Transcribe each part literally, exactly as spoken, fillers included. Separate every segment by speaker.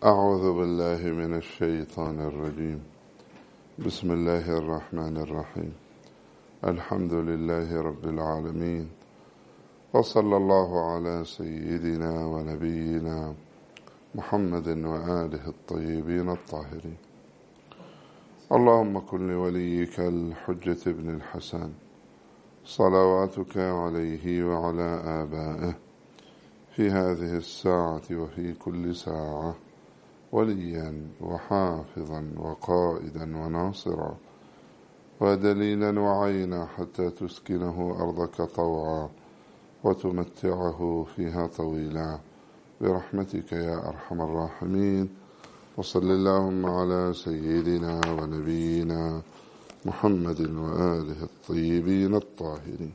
Speaker 1: أعوذ بالله من الشيطان الرجيم. بسم الله الرحمن الرحيم. الحمد لله رب العالمين، وصلى الله على سيدنا ونبينا محمد وآله الطيبين الطاهرين. اللهم كن لوليك الحجة بن الحسن صلواتك عليه وعلى آبائه في هذه الساعة وفي كل ساعة وليا وحافظا وقائدا وناصرا ودليلا وعينا حتى تسكنه أرضك طوعا وتمتعه فيها طويلا برحمتك يا أرحم الراحمين. وصل اللهم على سيدنا ونبينا محمد وآله الطيبين الطاهرين.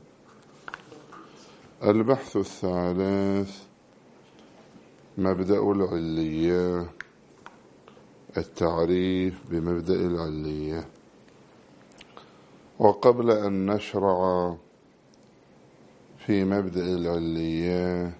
Speaker 1: البحث الثالث مبدأ العلية، التعريف بمبدأ العلية. وقبل أن نشرع في مبدأ العلية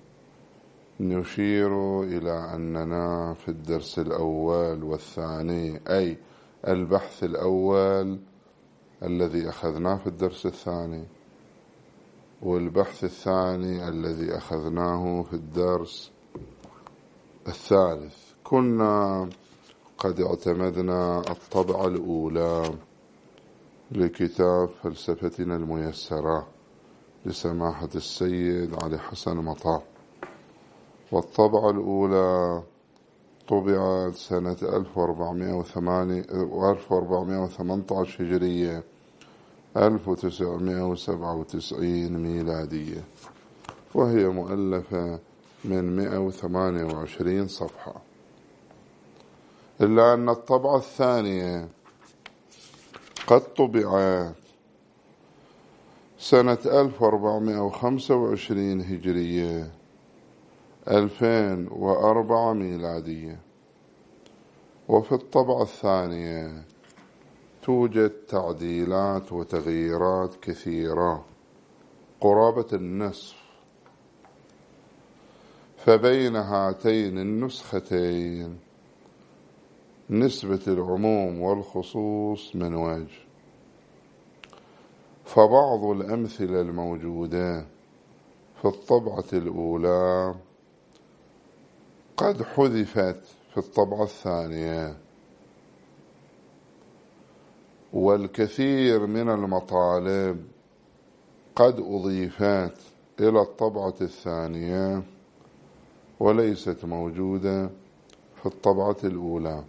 Speaker 1: نشير إلى أننا في الدرس الأول والثاني، أي البحث الأول الذي أخذناه في الدرس الثاني والبحث الثاني الذي أخذناه في الدرس الثالث، كنا قد اعتمدنا الطبعة الأولى لكتاب فلسفتنا الميسرة لسماحة السيد علي حسن مطاع، والطبعة الأولى طبعت سنة ألف وأربعمائة وثمانية عشر هجرية ألف وتسعمائة وسبعة وتسعين ميلادية، وهي مؤلفة من مئة وثمانية وعشرين صفحة. إلا أن الطبعة الثانية قد طبعت سنة ألف وأربعمائة وخمسة وعشرين هجرية ألفين وأربعة ميلادية، وفي الطبعة الثانية توجد تعديلات وتغييرات كثيرة قرابة النصف، فبين هاتين النسختين نسبة العموم والخصوص من وجه. فبعض الأمثلة الموجودة في الطبعة الأولى قد حذفت في الطبعة الثانية، والكثير من المطالب قد أضيفت إلى الطبعة الثانية وليست موجودة في الطبعة الأولى.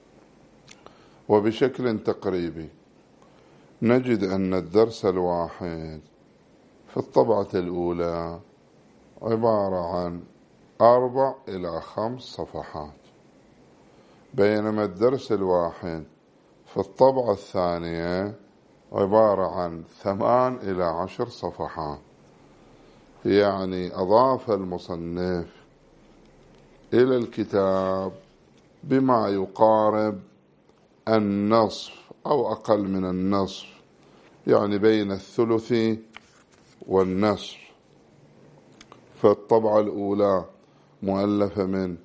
Speaker 1: وبشكل تقريبي نجد أن الدرس الواحد في الطبعة الأولى عبارة عن أربع إلى خمس صفحات، بينما الدرس الواحد في الطبعة الثانية عبارة عن ثمان إلى عشر صفحات. يعني أضاف المصنف إلى الكتاب بما يقارب النصف أو أقل من النصف، يعني بين الثلث والنصف. فالطبعة الأولى مؤلفة من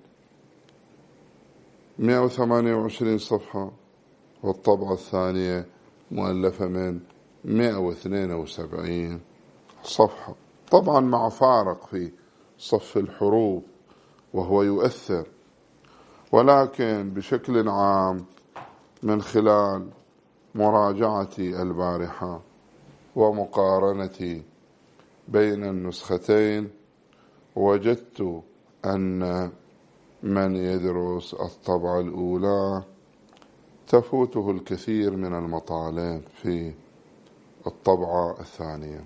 Speaker 1: مئة وثمانية وعشرين صفحة، والطبعة الثانية مؤلفة من مئة واثنين وسبعين صفحة، طبعا مع فارق في صف الحروف وهو يؤثر، ولكن بشكل عام من خلال مراجعتي البارحة ومقارنتي بين النسختين وجدت أن من يدرس الطبعة الأولى تفوته الكثير من المطالب في الطبعة الثانية.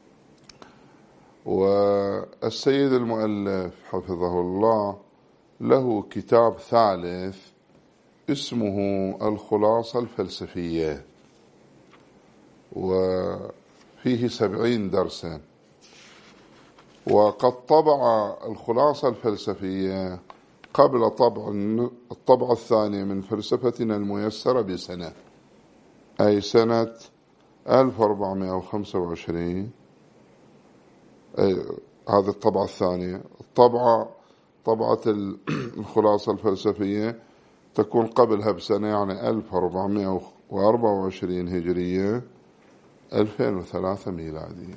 Speaker 1: والسيد المؤلف حفظه الله له كتاب ثالث اسمه الخلاصة الفلسفية، وفيه سبعين درسا، وقد طبع الخلاصة الفلسفية قبل طبع الطبعة الثانية من فلسفتنا الميسرة بسنة، أي سنة ألف وأربعمائة وخمسة وعشرين. أي هذه الطبعة الثانية. الطبعة طبعة الخلاصة الفلسفية تكون قبلها بسنة، يعني ألف وأربعمائة وأربعة وعشرين هجرية، ألفين وثلاثة ميلادية.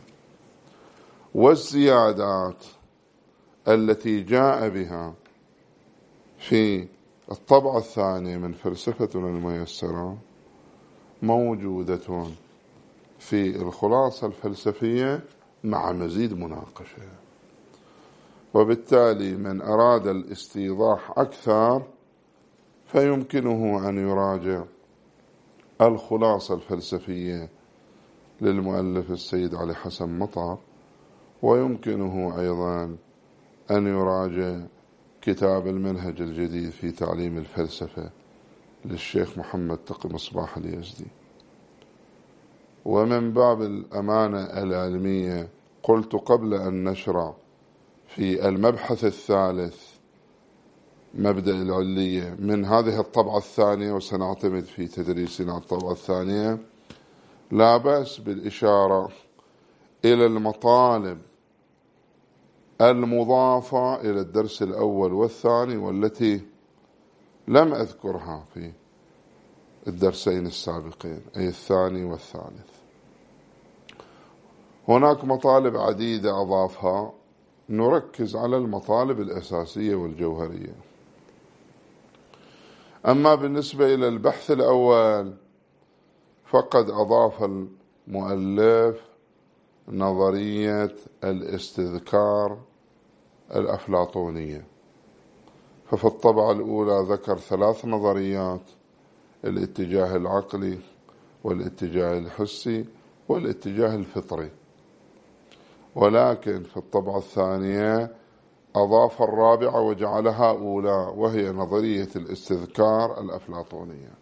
Speaker 1: والزيادات التي جاء بها في الطبعة الثانية من فلسفتنا الميسرة موجودة في الخلاصة الفلسفية مع مزيد مناقشة. وبالتالي من أراد الاستيضاح أكثر فيمكنه أن يراجع الخلاصة الفلسفية للمؤلف السيد علي حسن مطر، ويمكنه أيضا أن يراجع كتاب المنهج الجديد في تعليم الفلسفة للشيخ محمد تقي مصباح اليزدي. ومن باب الأمانة العلمية قلت قبل أن نشرع في المبحث الثالث مبدأ العلية من هذه الطبعة الثانية، وسنعتمد في تدريسنا الطبعة الثانية، لا بأس بالإشارة إلى المطالب المضافة إلى الدرس الأول والثاني والتي لم أذكرها في الدرسين السابقين، أي الثاني والثالث. هناك مطالب عديدة أضافها، نركز على المطالب الأساسية والجوهرية. أما بالنسبة إلى البحث الأول فقد أضاف المؤلف نظرية الاستذكار الأفلاطونية. ففي الطبعة الأولى ذكر ثلاث نظريات: الاتجاه العقلي والاتجاه الحسي والاتجاه الفطري. ولكن في الطبعة الثانية أضاف الرابعة وجعلها أولى، وهي نظرية الاستذكار الأفلاطونية.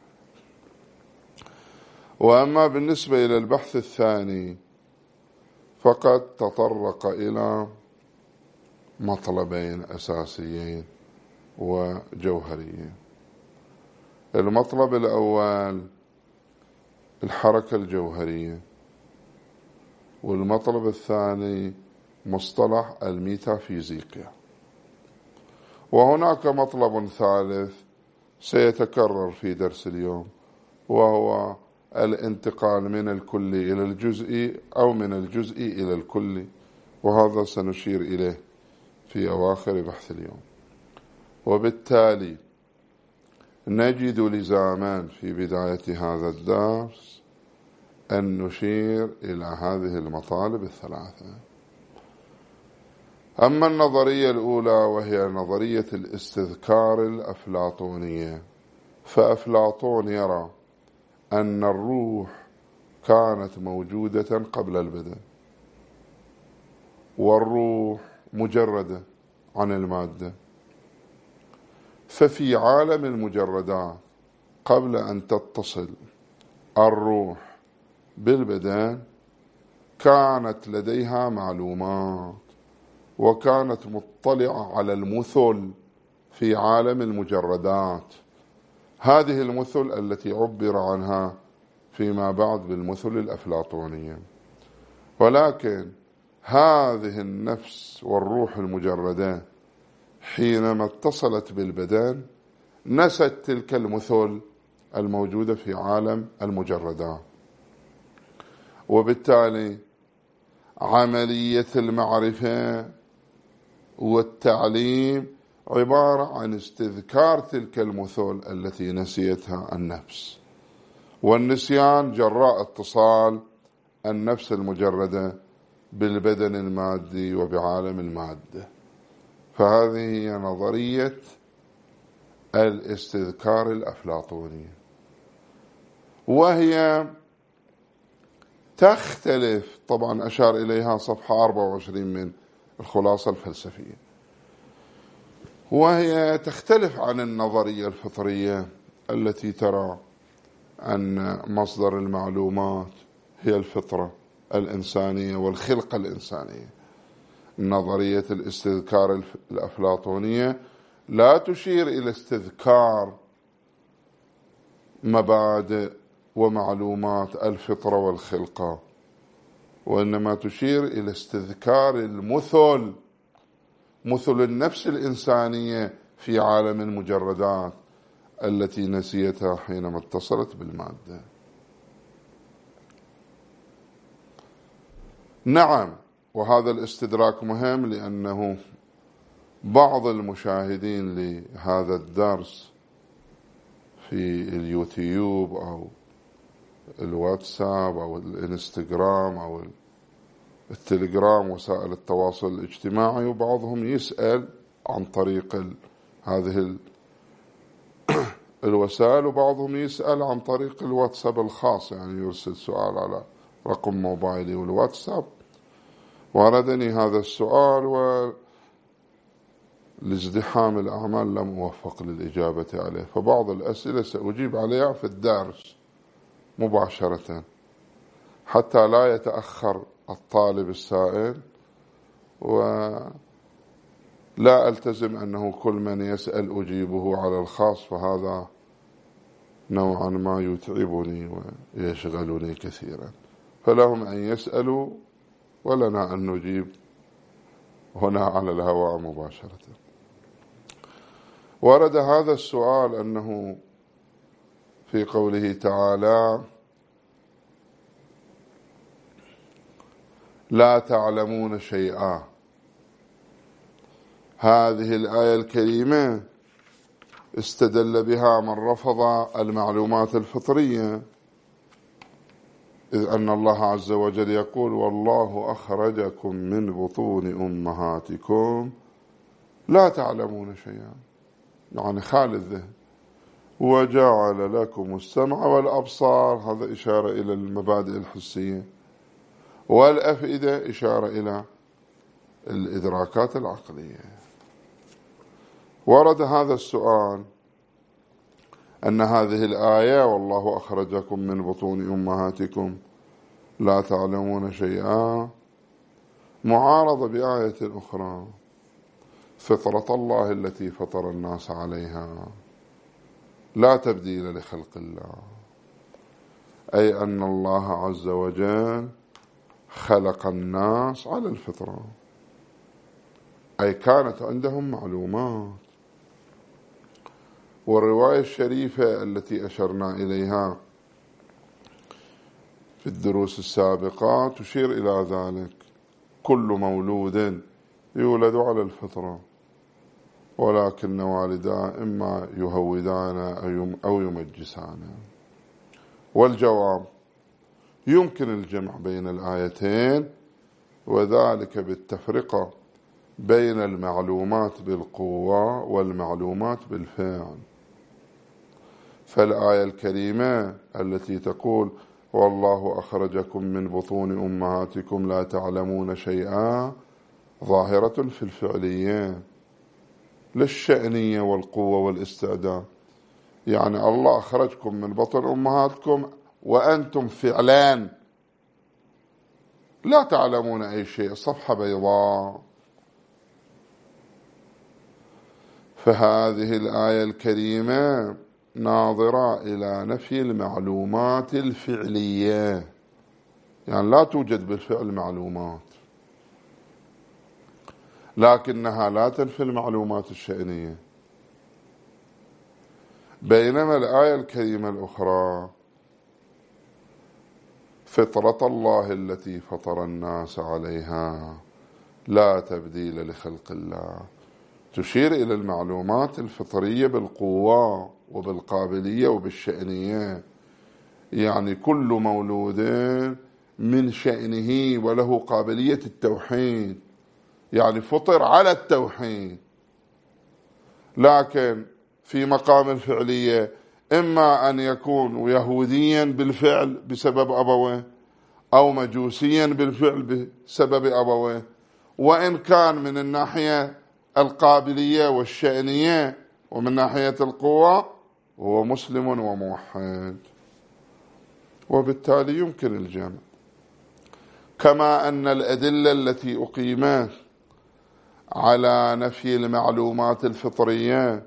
Speaker 1: وأما بالنسبة إلى البحث الثاني فقد تطرق إلى مطلبين أساسيين وجوهريين. المطلب الأول الحركة الجوهرية، والمطلب الثاني مصطلح الميتافيزيقيا. وهناك مطلب ثالث سيتكرر في درس اليوم، وهو الانتقال من الكلي إلى الجزئي أو من الجزئي إلى الكلي، وهذا سنشير إليه في أواخر بحث اليوم. وبالتالي نجد لزاما في بداية هذا الدرس أن نشير إلى هذه المطالب الثلاثة. أما النظرية الأولى وهي نظرية الاستذكار الأفلاطونية، فأفلاطون يرى أن الروح كانت موجودة قبل البدن، والروح مجردة عن المادة. ففي عالم المجردات قبل أن تتصل الروح بالبدن كانت لديها معلومات، وكانت مطلعة على المثل في عالم المجردات. هذه المثل التي عبر عنها فيما بعد بالمثل الأفلاطونية. ولكن هذه النفس والروح المجردة حينما اتصلت بالبدن نست تلك المثل الموجودة في عالم المجردات، وبالتالي عملية المعرفة والتعليم عبارة عن استذكار تلك المثل التي نسيتها النفس، والنسيان جراء اتصال النفس المجردة بالبدن المادي وبعالم المادة. فهذه هي نظرية الاستذكار الأفلاطونية، وهي تختلف، طبعا أشار إليها صفحة أربعة وعشرين من الخلاصة الفلسفية، وهي تختلف عن النظرية الفطرية التي ترى أن مصدر المعلومات هي الفطرة الإنسانية والخلقة الإنسانية. نظرية الاستذكار الأفلاطونية لا تشير إلى استذكار مبادئ ومعلومات الفطرة والخلقة، وإنما تشير إلى استذكار المثل، مثل النفس الإنسانية في عالم المجردات التي نسيتها حينما اتصلت بالمادة. نعم، وهذا الاستدراك مهم لأنه بعض المشاهدين لهذا الدرس في اليوتيوب أو الواتساب أو الانستغرام أو التليجرام وسائل التواصل الاجتماعي، وبعضهم يسأل عن طريق ال... هذه ال... الوسائل، وبعضهم يسأل عن طريق الواتساب الخاص، يعني يرسل سؤال على رقم موبايلي والواتساب. واردني هذا السؤال ولازدحام الأعمال لم أوفق للإجابة عليه، فبعض الأسئلة سأجيب عليها في الدرس مباشرة حتى لا يتأخر الطالب السائل، ولا ألتزم أنه كل من يسأل أجيبه على الخاص، فهذا نوعا ما يتعبني ويشغلني كثيرا. فلهم أن يسألوا ولنا أن نجيب هنا على الهواء مباشرة. ورد هذا السؤال أنه في قوله تعالى لا تعلمون شيئا، هذه الآية الكريمة استدل بها من رفض المعلومات الفطرية، إذ أن الله عز وجل يقول والله أخرجكم من بطون أمهاتكم لا تعلمون شيئا، يعني خال الذهن، وجعل لكم السمع والأبصار، هذا إشارة إلى المبادئ الحسية، والأفئدة إشارة إلى الإدراكات العقلية. ورد هذا السؤال أن هذه الآية والله أخرجكم من بطون أمهاتكم لا تعلمون شيئا معارضة بآية أخرى فطرة الله التي فطر الناس عليها لا تبديل لخلق الله، أي أن الله عز وجل خلق الناس على الفطرة، أي كانت عندهم معلومات. والرواية الشريفة التي أشرنا إليها في الدروس السابقة تشير إلى ذلك، كل مولود يولد على الفطرة ولكن والداه إما يهودان أو يمجسان. والجواب يمكن الجمع بين الآيتين، وذلك بالتفرقة بين المعلومات بالقوة والمعلومات بالفعل. فالآية الكريمة التي تقول والله أخرجكم من بطون أمهاتكم لا تعلمون شيئا ظاهرة في الفعلية للشأنية والقوة والاستعداد، يعني الله أخرجكم من بطن أمهاتكم وأنتم فعلان لا تعلمون أي شيء، صفحة بيضاء. فهذه الآية الكريمة ناظرة إلى نفي المعلومات الفعلية، يعني لا توجد بالفعل معلومات، لكنها لا تنفي المعلومات الشأنية. بينما الآية الكريمة الأخرى فطرة الله التي فطر الناس عليها لا تبديل لخلق الله تشير إلى المعلومات الفطرية بالقوة وبالقابلية وبالشأنية، يعني كل مولود من شأنه وله قابلية التوحيد، يعني فطر على التوحيد. لكن في مقام الفعلية إما أن يكون يهوديا بالفعل بسبب أبوه أو مجوسيا بالفعل بسبب أبوه، وإن كان من الناحية القابلية والشأنية ومن ناحية القوة هو مسلم وموحد، وبالتالي يمكن الجمع. كما أن الأدلة التي أقيمت على نفي المعلومات الفطرية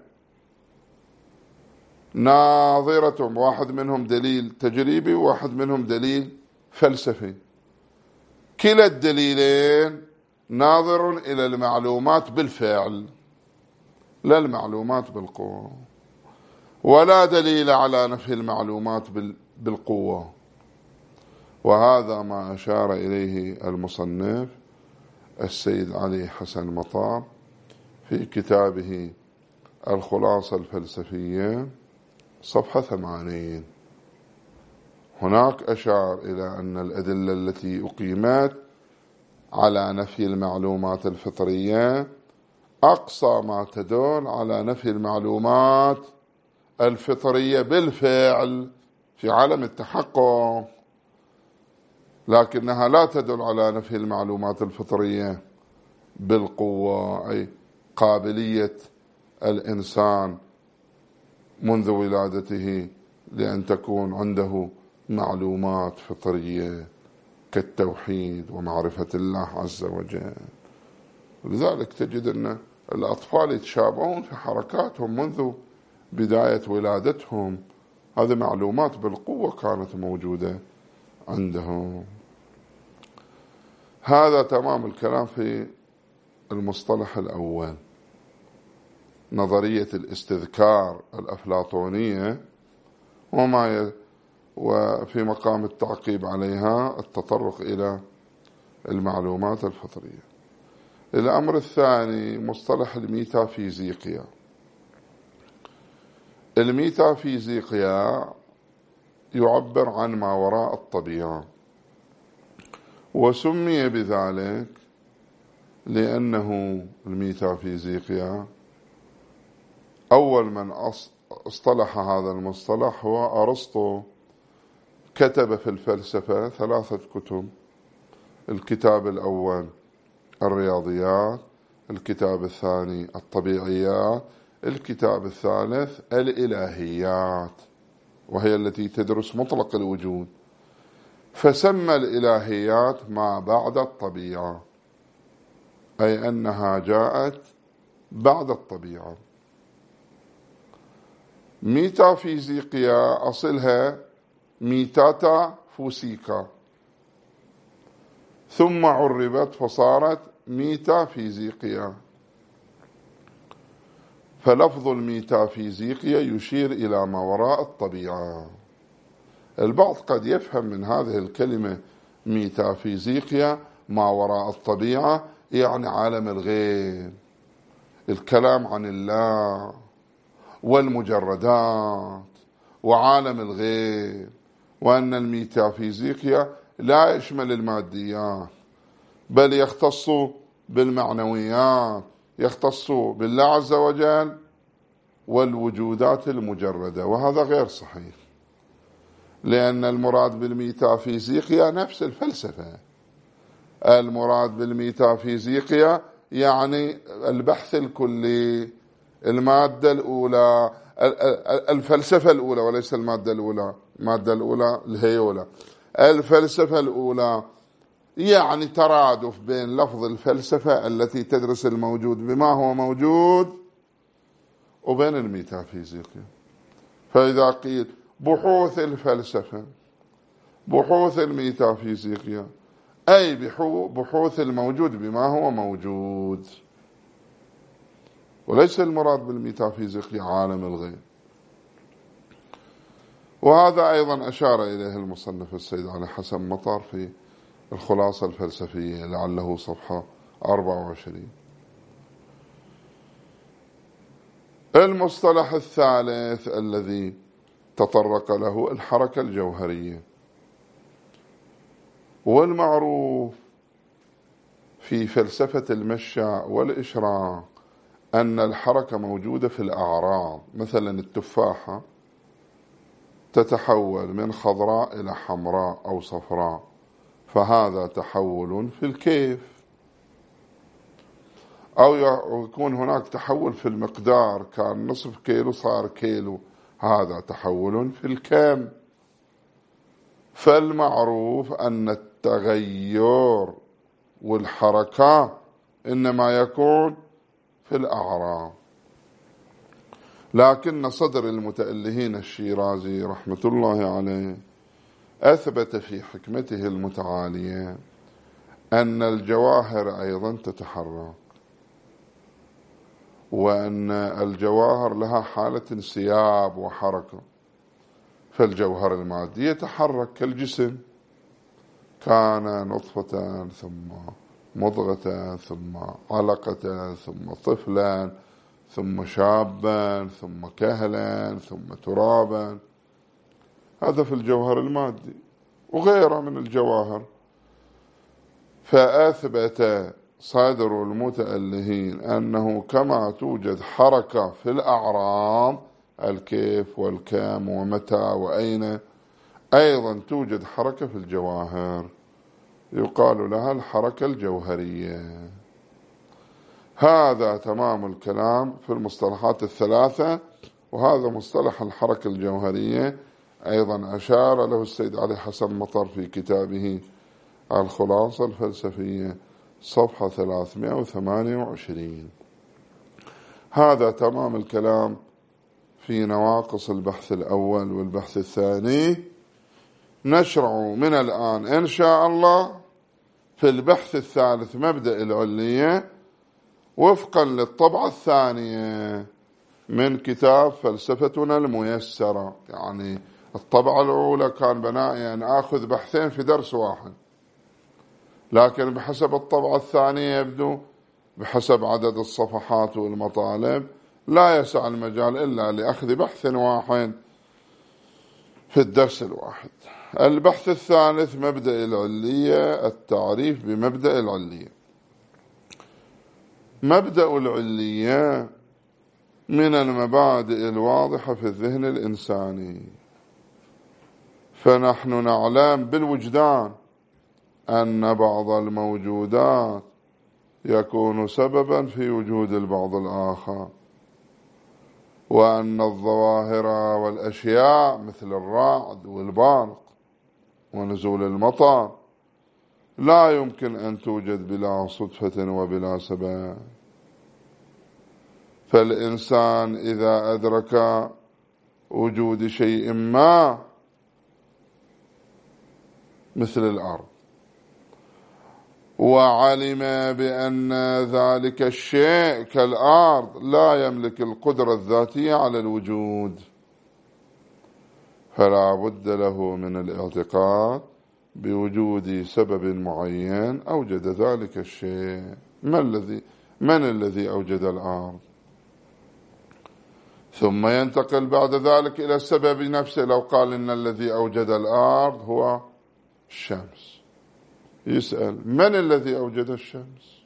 Speaker 1: ناظرة، واحد منهم دليل تجريبي وواحد منهم دليل فلسفي، كلا الدليلين ناظر إلى المعلومات بالفعل لا المعلومات بالقوة، ولا دليل على نفي المعلومات بالقوة. وهذا ما أشار إليه المصنف السيد علي حسن مطار في كتابه الخلاصة الفلسفية صفحة ثمانين. هناك أشار إلى أن الأدلة التي أقيمت على نفي المعلومات الفطرية أقصى ما تدل على نفي المعلومات الفطرية بالفعل في عالم التحقق، لكنها لا تدل على نفي المعلومات الفطرية بالقوة، أي قابلية الإنسان منذ ولادته لأن تكون عنده معلومات فطرية كالتوحيد ومعرفة الله عز وجل. لذلك تجد أن الأطفال يتشابهون في حركاتهم منذ بداية ولادتهم، هذه معلومات بالقوة كانت موجودة عندهم. هذا تمام الكلام في المصطلح الأول، نظرية الاستذكار الأفلاطونية، وما ي... وفي مقام التعقيب عليها التطرق إلى المعلومات الفطرية. الأمر الثاني مصطلح الميتافيزيقيا. الميتافيزيقيا يعبر عن ما وراء الطبيعة، وسمي بذلك لأنه الميتافيزيقيا أول من اصطلح هذا المصطلح هو أرسطو. كتب في الفلسفة ثلاثة كتب، الكتاب الأول الرياضيات، الكتاب الثاني الطبيعيات، الكتاب الثالث الإلهيات، وهي التي تدرس مطلق الوجود. فسمى الإلهيات ما بعد الطبيعة، أي أنها جاءت بعد الطبيعة. ميتافيزيقيا أصلها ميتاتا فوسيكا، ثم عربت فصارت ميتافيزيقيا. فلفظ الميتافيزيقيا يشير إلى ما وراء الطبيعة. البعض قد يفهم من هذه الكلمة ميتافيزيقيا ما وراء الطبيعة يعني عالم الغيب، الكلام عن الله والمجردات وعالم الغيب، وأن الميتافيزيقيا لا يشمل الماديات بل يختص بالمعنويات، يختص بالله عز وجل والوجودات المجردة، وهذا غير صحيح، لأن المراد بالميتافيزيقيا نفس الفلسفة. المراد بالميتافيزيقيا يعني البحث الكلي، المادة الأولى، الفلسفة الأولى وليس المادة الأولى، المادة الأولى الهيولة، الفلسفة الأولى يعني ترادف بين لفظ الفلسفة التي تدرس الموجود بما هو موجود وبين الميتافيزيقيا. فإذا قيل بحوث الفلسفة، بحوث الميتافيزيقيا، أي بحوث الموجود بما هو موجود، وليس المراد بالميتافيزيقيا عالم الغيب. وهذا أيضا أشار إليه المصنف السيد علي حسن مطار في الخلاصة الفلسفية، لعله صفحة أربعة وعشرين. المصطلح الثالث الذي تطرق له الحركة الجوهرية. والمعروف في فلسفة المشاء والإشراق أن الحركة موجودة في الأعراض. مثلا التفاحة تتحول من خضراء إلى حمراء أو صفراء، فهذا تحول في الكيف. أو يكون هناك تحول في المقدار، كان نصف كيلو صار كيلو، هذا تحول في الكم. فالمعروف أن التغير والحركة إنما يكون في الأعراض. لكن صدر المتألهين الشيرازي رحمة الله عليه أثبت في حكمته المتعالية أن الجواهر أيضا تتحرك، وأن الجواهر لها حالة انسياب وحركة. فالجوهر المادي يتحرك كالجسم، كان نطفة ثم مضغة ثم علقة ثم طفلا ثم شابا ثم كهلا ثم ترابا. هذا في الجوهر المادي وغيره من الجواهر. فأثبت صادر المتألهين أنه كما توجد حركة في الأعراض، الكيف والكم ومتى وأين، أيضا توجد حركة في الجواهر يقال لها الحركة الجوهرية. هذا تمام الكلام في المصطلحات الثلاثة. وهذا مصطلح الحركة الجوهرية أيضا أشار له السيد علي حسن مطر في كتابه الخلاصة الفلسفية صفحة ثلاثمائة وثمانية وعشرين. هذا تمام الكلام في نواقص البحث الأول والبحث الثاني. نشرع من الآن إن شاء الله في البحث الثالث مبدأ العلية وفقا للطبعة الثانية من كتاب فلسفتنا الميسرة. يعني الطبعة الأولى كان بنائي أن آخذ بحثين في درس واحد، لكن بحسب الطبعة الثانية يبدو بحسب عدد الصفحات والمطالب لا يسع المجال إلا لأخذ بحث واحد في الدرس الواحد. البحث الثالث مبدأ العلية، التعريف بمبدأ العلية. مبدأ العلية من المبادئ الواضحة في الذهن الإنساني. فنحن نعلم بالوجدان أن بعض الموجودات يكون سببا في وجود البعض الآخر، وأن الظواهر والأشياء مثل الرعد والبرق ونزول المطر لا يمكن أن توجد بلا صدفة وبلا سبب. فالإنسان إذا أدرك وجود شيء ما مثل الأرض وعلم بأن ذلك الشيء كالأرض لا يملك القدرة الذاتية على الوجود، فلا بد له من الاعتقاد بوجود سبب معين أوجد ذلك الشيء. من الذي من الذي أوجد الأرض؟ ثم ينتقل بعد ذلك إلى السبب نفسه. لو قال إن الذي أوجد الأرض هو الشمس، يسأل من الذي أوجد الشمس؟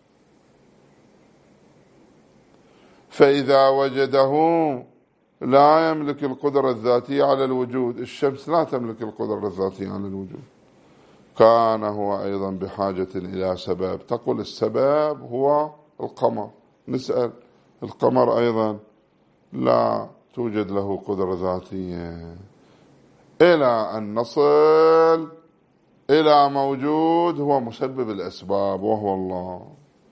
Speaker 1: فإذا وجده لا يملك القدرة الذاتية على الوجود، الشمس لا تملك القدرة الذاتية على الوجود، كان هو أيضا بحاجة إلى سبب. تقول السبب هو القمر، نسأل القمر أيضا لا توجد له قدرة ذاتية، إلى أن نصل إلى موجود هو مسبب الأسباب وهو الله.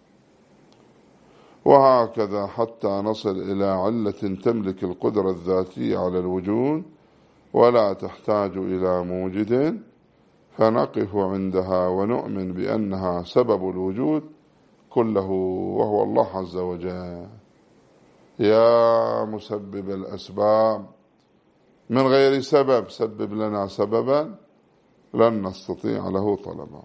Speaker 1: وهكذا حتى نصل إلى علة تملك القدرة الذاتية على الوجود ولا تحتاج إلى موجد، فنقف عندها ونؤمن بأنها سبب الوجود كله وهو الله عز وجل. يا مسبب الأسباب، من غير سبب سبب لنا سببا لن نستطيع له طلبا.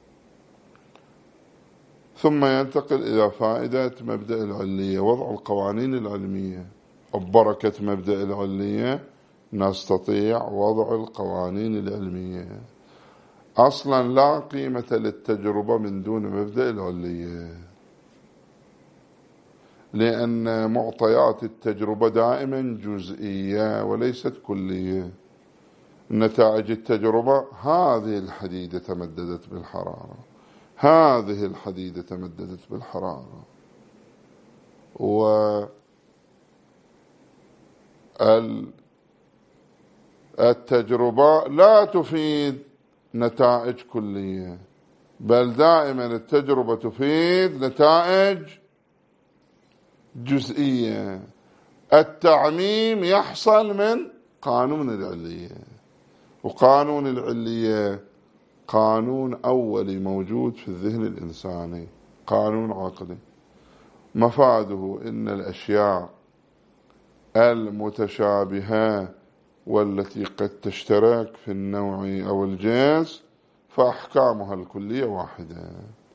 Speaker 1: ثم ينتقل إلى فائدة مبدأ العلية، وضع القوانين العلمية. وبركة مبدأ العلية نستطيع وضع القوانين العلمية. أصلا لا قيمة للتجربة من دون مبدأ العلية، لأن معطيات التجربة دائما جزئية وليست كلية. نتائج التجربة، هذه الحديدة تمددت بالحرارة، هذه الحديدة تمددت بالحرارة، والتجربة لا تفيد نتائج كلية، بل دائما التجربة تفيد نتائج جزئية. التعميم يحصل من قانون العلية، وقانون العلية قانون أولي موجود في الذهن الإنساني، قانون عقلي مفاده إن الأشياء المتشابهة والتي قد تشترك في النوع أو الجنس فأحكامها الكلية واحدة.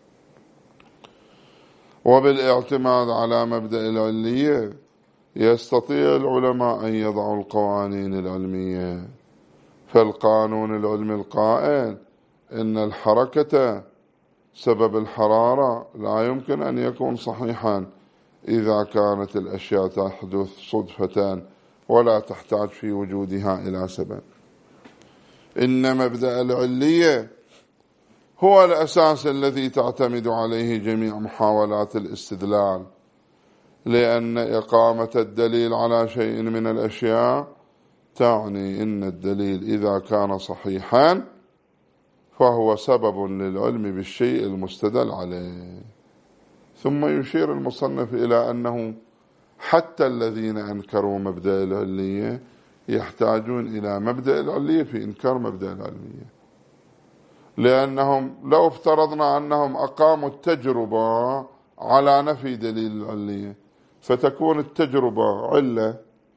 Speaker 1: وبالاعتماد على مبدأ العلية يستطيع العلماء أن يضعوا القوانين العلمية، فالقانون العلمي القائل إن الحركة سبب الحرارة لا يمكن أن يكون صحيحا إذا كانت الأشياء تحدث صدفة ولا تحتاج في وجودها إلى سبب. إن مبدأ العلية هو الأساس الذي تعتمد عليه جميع محاولات الاستدلال، لأن إقامة الدليل على شيء من الأشياء تعني إن الدليل إذا كان صحيحا فهو سبب للعلم بالشيء المستدل عليه. ثم يشير المصنف إلى أنه حتى الذين أنكروا مبدأ العلية يحتاجون إلى مبدأ العلية في إنكار مبدأ العلمية، لأنهم لو افترضنا أنهم أقاموا التجربة على نفي دليل العلية فتكون التجربة علة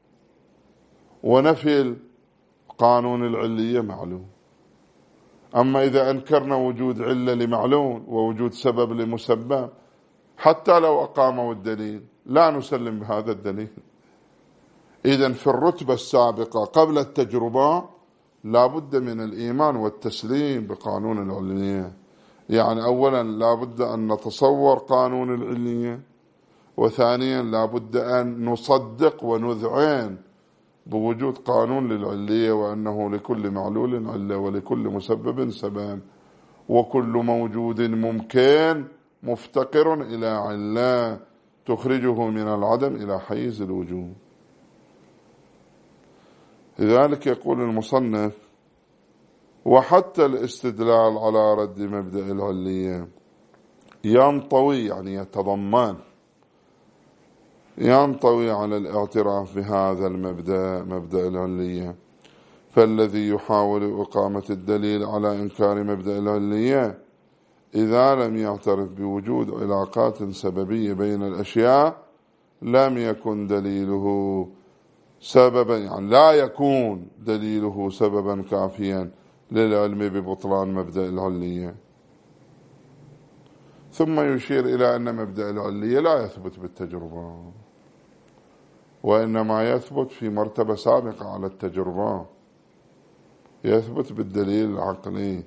Speaker 1: ونفي قانون العلية معلوم. أما إذا أنكرنا وجود علة لمعلول ووجود سبب لمسبب حتى لو أقاموا الدليل لا نسلم بهذا الدليل. إذن في الرتبة السابقة قبل التجربة لا بد من الإيمان والتسليم بقانون العلية. يعني أولا لا بد أن نتصور قانون العلية، وثانيا لا بد أن نصدق ونذعن بوجود قانون للعلية، وأنه لكل معلول علة ولكل مسبب سبب، وكل موجود ممكن مفتقر إلى علة تخرجه من العدم إلى حيز الوجود. لذلك يقول المصنف: وحتى الاستدلال على رد مبدأ العلية ينطوي، يعني يتضمن، ينطوي على الاعتراف بهذا المبدأ، مبدأ العلية. فالذي يحاول إقامة الدليل على إنكار مبدأ العلية إذا لم يعترف بوجود علاقات سببية بين الأشياء لم يكن دليله سببا، يعني لا يكون دليله سببا كافيا للعلم ببطلان مبدأ العلية. ثم يشير إلى أن مبدأ العلية لا يثبت بالتجربة، وإنما يثبت في مرتبة سابقة على التجربة، يثبت بالدليل العقلي.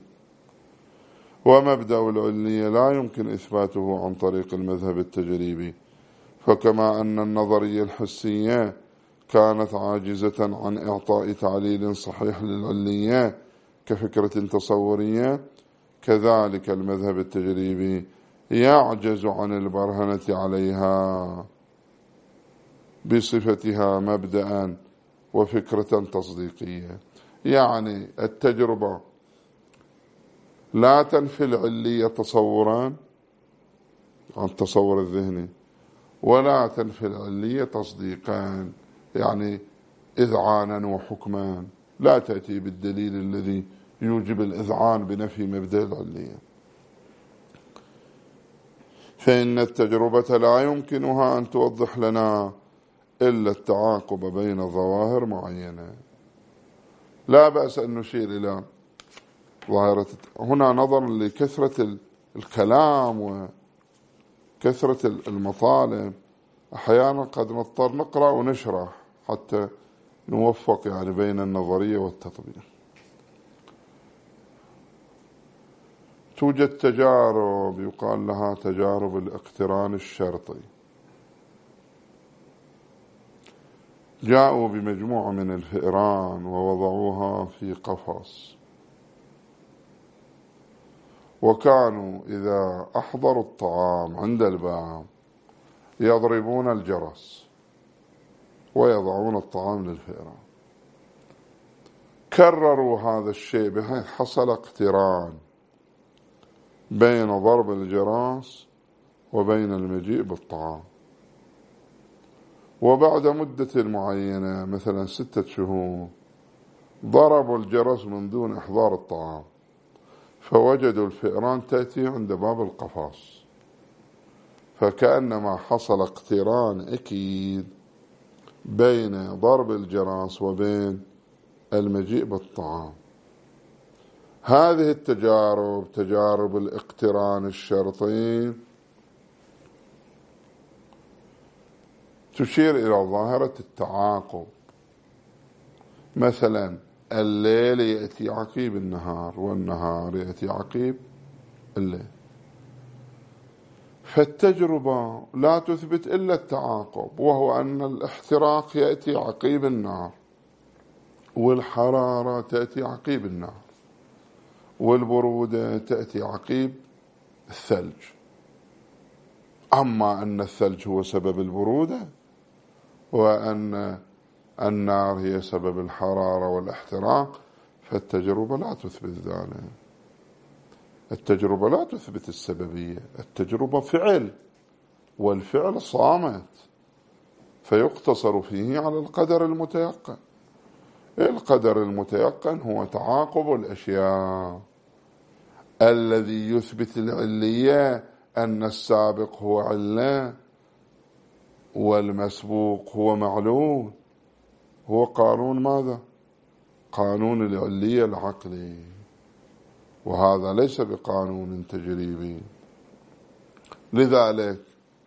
Speaker 1: ومبدأ العلية لا يمكن إثباته عن طريق المذهب التجريبي، فكما أن النظرية الحسية كانت عاجزة عن إعطاء تعليل صحيح للعلية كفكرة تصورية، كذلك المذهب التجريبي يعجز عن البرهنة عليها بصفتها مبدأ وفكرة تصديقية. يعني التجربة لا تنفي العلية تصورا عن التصور الذهني، ولا تنفي العلية تصديقا، يعني إذعانا وحكما، لا تأتي بالدليل الذي يوجب الإذعان بنفي مبدأ العلية. فإن التجربة لا يمكنها أن توضح لنا إلا التعاقب بين ظواهر معينة. لا بأس أن نشير إلى ظاهرة هنا نظرا لكثرة الكلام وكثرة المطالب، أحيانا قد نضطر نقرأ ونشرح حتى نوفق يعني بين النظرية والتطبيق. توجد تجارب يقال لها تجارب الاقتران الشرطي. جاءوا بمجموعة من الفئران ووضعوها في قفص، وكانوا إذا أحضروا الطعام عند الباب يضربون الجرس ويضعون الطعام للفئران. كرروا هذا الشيء بحيث حصل اقتران بين ضرب الجرس وبين المجيء بالطعام. وبعد مدة معينة مثلا ستة شهور ضربوا الجرس من دون إحضار الطعام، فوجدوا الفئران تأتي عند باب القفص، فكأنما حصل اقتران أكيد بين ضرب الجرس وبين المجيء بالطعام. هذه التجارب، تجارب الاقتران الشرطي، تشير إلى ظاهرة التعاقب. مثلا الليل يأتي عقيب النهار، والنهار يأتي عقيب الليل، فالتجربة لا تثبت إلا التعاقب، وهو أن الاحتراق يأتي عقيب النار، والحرارة تأتي عقيب النار، والبرودة تأتي عقيب الثلج. أما أن الثلج هو سبب البرودة، وأن النار هي سبب الحرارة والاحتراق، فالتجربة لا تثبت ذلك. التجربة لا تثبت السببية، التجربة فعل، والفعل صامت، فيقتصر فيه على القدر المتيقن. القدر المتيقن هو تعاقب الأشياء، الذي يثبت العلية أن السابق هو علة والمسبوق هو معلول، هو قانون ماذا؟ قانون العلية العقلي، وهذا ليس بقانون تجريبي. لذلك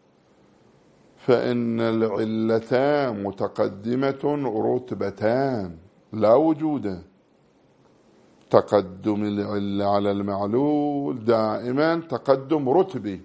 Speaker 1: فإن العلتان متقدمة رتبتان لا وجود. تقدم العلة على المعلول دائما تقدم رتبي،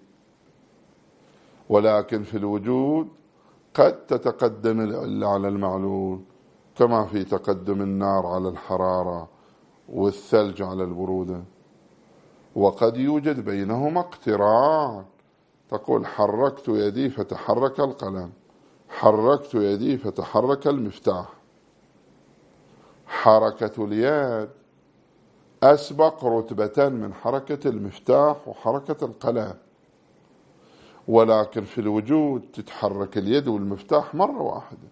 Speaker 1: ولكن في الوجود قد تتقدم العلة على المعلول، كما في تقدم النار على الحرارة والثلج على البرودة. وقد يوجد بينهما اقتران، تقول حركت يدي فتحرك القلم، حركت يدي فتحرك المفتاح. حركة اليد أسبق رتبة من حركة المفتاح وحركة القلم، ولكن في الوجود تتحرك اليد والمفتاح مرة واحدة،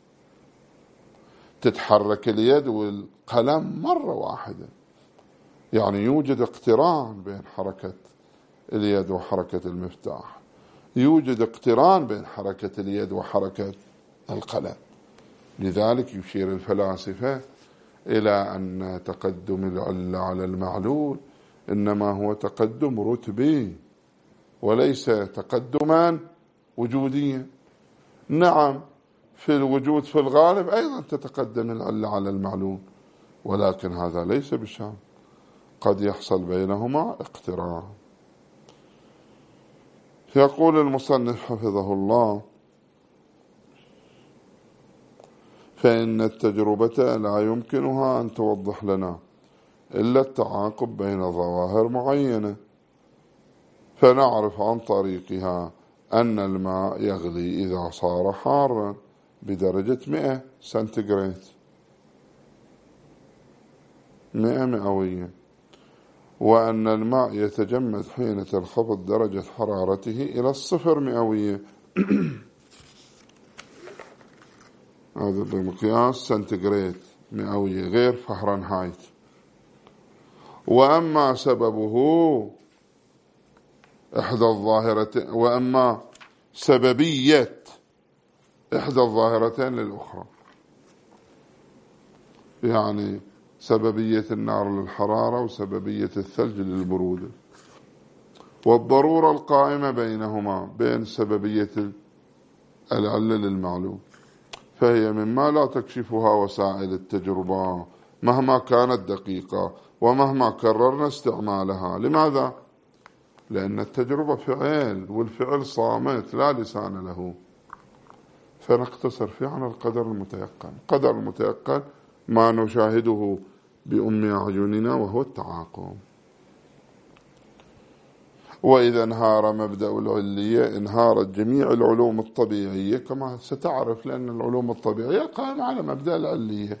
Speaker 1: تتحرك اليد والقلم مرة واحدة، يعني يوجد اقتران بين حركة اليد وحركة المفتاح، يوجد اقتران بين حركة اليد وحركة القلم. لذلك يشير الفلاسفة إلى أن تقدم العلة على المعلول إنما هو تقدم رتبي وليس تقدما وجوديا. نعم في الوجود في الغالب أيضا تتقدم العلة على المعلول، ولكن هذا ليس بشان، قد يحصل بينهما اقتران. يقول المصنف حفظه الله: فإن التجربة لا يمكنها أن توضح لنا إلا التعاقب بين ظواهر معينة، فنعرف عن طريقها أن الماء يغلي إذا صار حارا بدرجة مئة سنتيغراد، مئة مئوية، وأن الماء يتجمد حين تنخفض درجة حرارته إلى الصفر مئوية. هذا بمقياس سنتيغراد مئوية غير فهرنهايت. وأما سببه إحدى الظاهرتين، وأما سببية إحدى الظاهرتين للأخرى، يعني سببية النار للحرارة وسببية الثلج للبرودة، والضرورة القائمة بينهما بين سببية العلة للمعلوم، فهي مما لا تكشفها وسائل التجربة مهما كانت دقيقة ومهما كررنا استعمالها. لماذا؟ لأن التجربة فعل، والفعل صامت لا لسان له، فنقتصر فيه على القدر المتيقن. القدر المتيقن ما نشاهده بأم أعيننا وهو التعاقب. وإذا انهار مبدأ العلية انهارت جميع العلوم الطبيعية كما ستعرف، لأن العلوم الطبيعية قائمة على مبدأ العلية.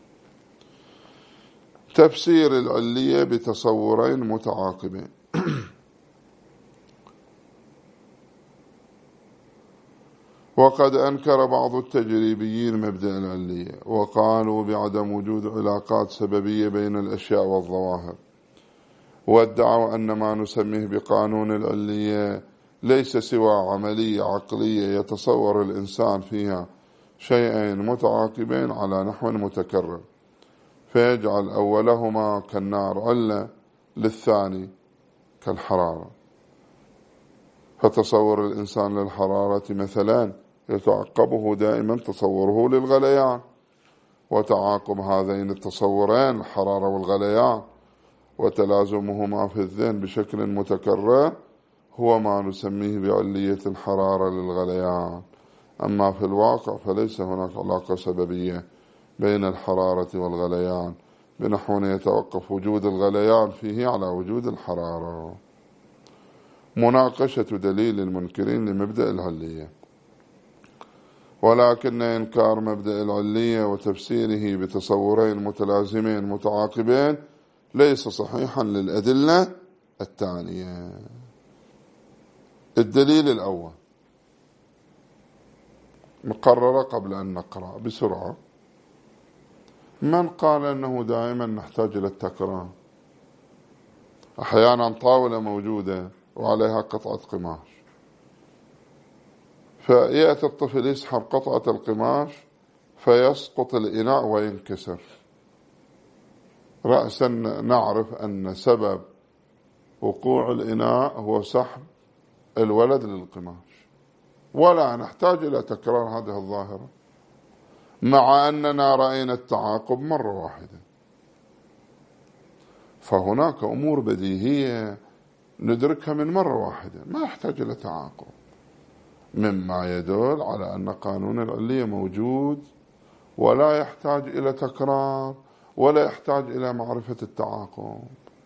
Speaker 1: تفسير العلية بتصورين متعاقبين. وقد أنكر بعض التجريبيين مبدأ العلية، وقالوا بعدم وجود علاقات سببية بين الأشياء والظواهر، وادعوا أن ما نسميه بقانون العلية ليس سوى عملية عقلية يتصور الإنسان فيها شيئين متعاقبين على نحو متكرر، فيجعل أولهما كالنار علة للثاني كالحرارة. فتصور الإنسان للحرارة مثلا يتعقبه دائما تصوره للغليان، وتعاقب هذين التصورين الحرارة والغليان وتلازمهما في الذهن بشكل متكرر هو ما نسميه بعلية الحرارة للغليان. أما في الواقع فليس هناك علاقة سببية بين الحرارة والغليان بنحو يتوقف وجود الغليان فيه على وجود الحرارة. مناقشة دليل المنكرين لمبدأ العلية. ولكن إنكار مبدأ العلية وتفسيره بتصورين متلازمين متعاقبين ليس صحيحا للأدلة الثانية. الدليل الأول مقررة قبل أن نقرأ بسرعة. من قال أنه دائما نحتاج إلى التكرار؟ أحيانا طاولة موجودة وعليها قطعة قماش، فيأتي الطفل يسحب قطعة القماش فيسقط الإناء وينكسر. رأسا نعرف أن سبب وقوع الإناء هو سحب الولد للقماش، ولا نحتاج إلى تكرار هذه الظاهرة مع أننا رأينا التعاقب مرة واحدة. فهناك أمور بديهية ندركها من مرة واحدة ما يحتاج إلى تعاقب، مما يدل على أن قانون العلية موجود ولا يحتاج إلى تكرار ولا يحتاج إلى معرفة التعاقب.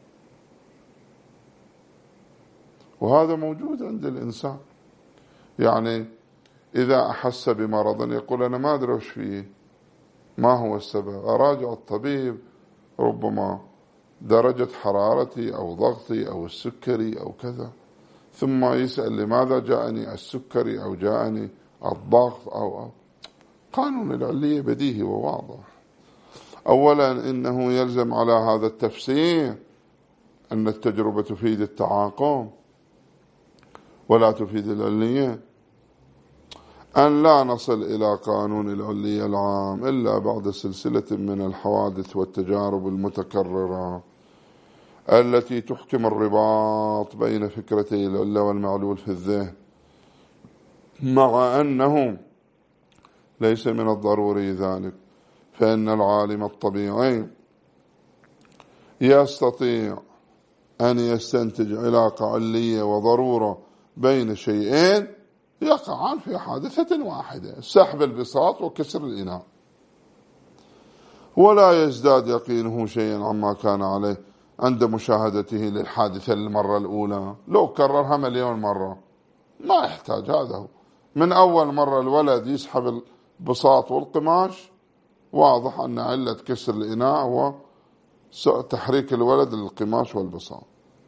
Speaker 1: وهذا موجود عند الإنسان. يعني إذا أحس بمرض يقول أنا ما أدري وش فيه، ما هو السبب، أراجع الطبيب، ربما درجة حرارتي أو ضغطي أو السكري أو كذا، ثم يسأل لماذا جاءني السكري أو جاءني الضغط أو, أو قانون العلية بديهي وواضح. أولا إنه يلزم على هذا التفسير أن التجربة تفيد التعاقب ولا تفيد العلية، أن لا نصل إلى قانون العلية العام إلا بعد سلسلة من الحوادث والتجارب المتكررة التي تحكم الرباط بين فكرتي العلة والمعلول في الذهن، مع أنه ليس من الضروري ذلك، فإن العالم الطبيعي يستطيع أن يستنتج علاقة علية وضرورة بين شيئين يقعان في حادثة واحدة، سحب البساط وكسر الإناء، ولا يزداد يقينه شيئا عما كان عليه عند مشاهدته للحادثة المرة الأولى. لو كررها مليون مرة ما يحتاج. هذا هو من أول مرة الولد يسحب البساط والقماش واضح أن علة كسر الإناء وتحريك الولد للقماش والبساط.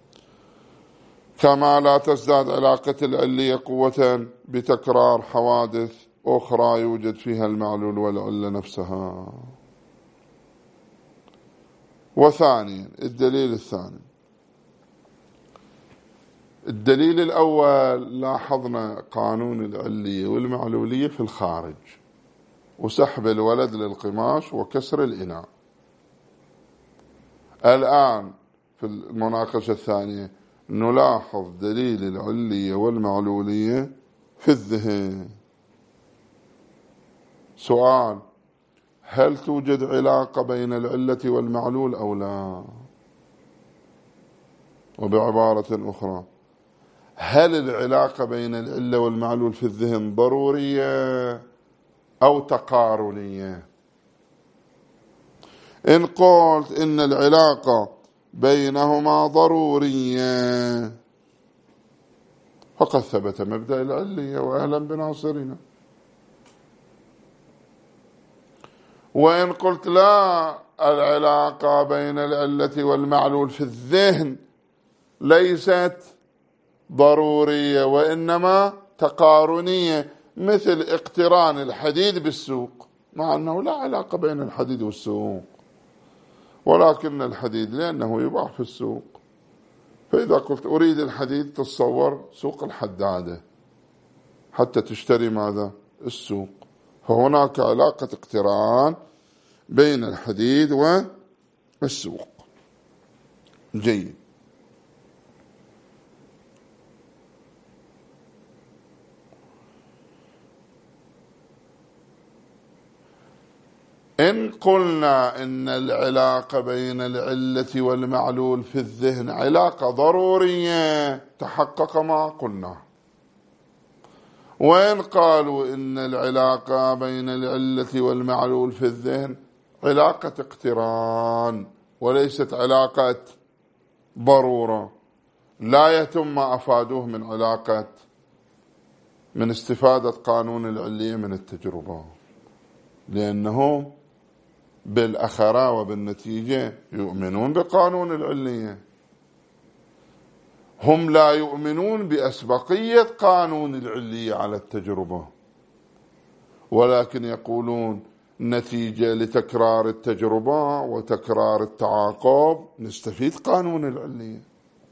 Speaker 1: كما لا تزداد علاقة العلية قوة بتكرار حوادث أخرى يوجد فيها المعلول والعلة نفسها. وثانيا الدليل الثاني. الدليل الأول لاحظنا قانون العلية والمعلولية في الخارج وسحب الولد للقماش وكسر الإناء. الآن في المناقشة الثانية نلاحظ دليل العلية والمعلولية في الذهن. سؤال: هل توجد علاقة بين العلة والمعلول أو لا؟ وبعبارة أخرى، هل العلاقة بين العلة والمعلول في الذهن ضرورية أو تقارنية؟ إن قلت إن العلاقة بينهما ضرورية فقد ثبت مبدأ العلية وأهلا بناصرنا. وإن قلت لا، العلاقة بين العلة والمعلول في الذهن ليست ضرورية وإنما تقارنية، مثل اقتران الحديد بالسوق، مع أنه لا علاقة بين الحديد والسوق، ولكن الحديد لأنه يباع في السوق فإذا قلت أريد الحديد تتصور سوق الحدادة حتى تشتري ماذا؟ السوق. فهناك علاقة اقتران بين الحديد والسوق. جيد. إن قلنا إن العلاقة بين العلة والمعلول في الذهن علاقة ضرورية تحقق ما قلنا، وإن قالوا إن العلاقة بين العلة والمعلول في الذهن علاقة اقتران وليست علاقة ضرورة، لا يتم ما أفادوه من علاقة من استفادة قانون العلية من التجربة، لأنهم بالأخرى وبالنتيجة يؤمنون بقانون العلية. هم لا يؤمنون بأسبقية قانون العلية على التجربة، ولكن يقولون نتيجة لتكرار التجربة وتكرار التعاقب نستفيد قانون العلية.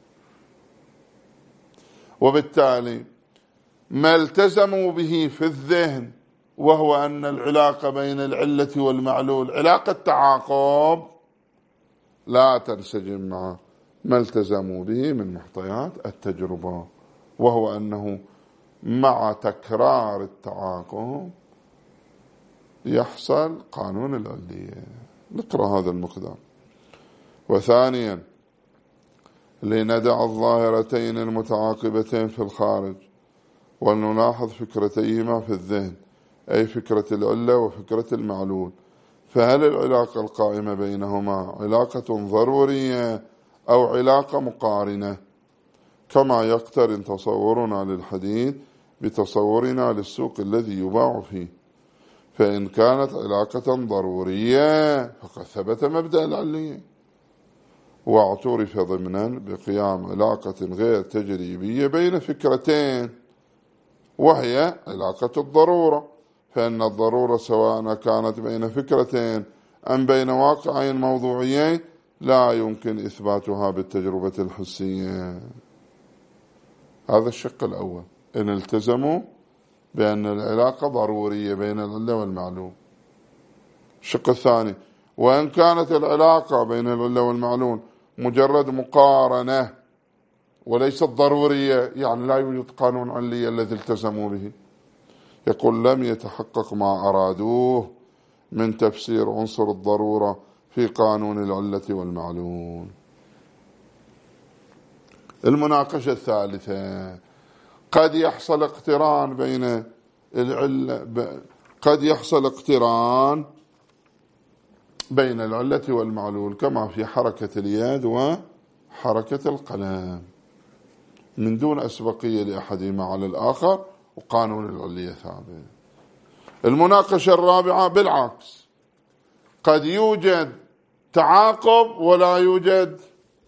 Speaker 1: وبالتالي ما التزموا به في الذهن وهو أن العلاقة بين العلة والمعلول علاقة تعاقب لا تنسجم مع ما التزموا به من محطيات التجربة، وهو أنه مع تكرار التعاقب يحصل قانون العلية. نقرأ هذا المقدار. وثانيا لندع الظاهرتين المتعاقبتين في الخارج ولنلاحظ فكرتيهما في الذهن، أي فكرة العلة وفكرة المعلول. فهل العلاقة القائمة بينهما علاقة ضرورية أو علاقة مقارنة، كما يقترن تصورنا للحديد بتصورنا للسوق الذي يباع فيه؟ فإن كانت علاقة ضرورية فقد ثبت مبدأ العلية واعترف ضمنا بقيام علاقة غير تجريبية بين فكرتين، وهي علاقة الضرورة. فإن الضرورة سواء كانت بين فكرتين أم بين واقعين موضوعيين لا يمكن إثباتها بالتجربة الحسية. هذا الشق الأول، إن التزموا بأن العلاقة ضرورية بين العلة والمعلوم. الشق الثاني، وإن كانت العلاقة بين العلة والمعلوم مجرد مقارنة وليست ضرورية، يعني لا يوجد قانون علية الذي التزموا به، يقول لم يتحقق ما أرادوه من تفسير عنصر الضرورة في قانون العلة والمعلوم. المناقشة الثالثة، قد يحصل اقتران بين العلة قد يحصل اقتران بين العلة والمعلول كما في حركة اليد وحركة القلم من دون أسبقية لأحدهما على الآخر، وقانون العلية ثابت. المناقشة الرابعة بالعكس، قد يوجد تعاقب ولا يوجد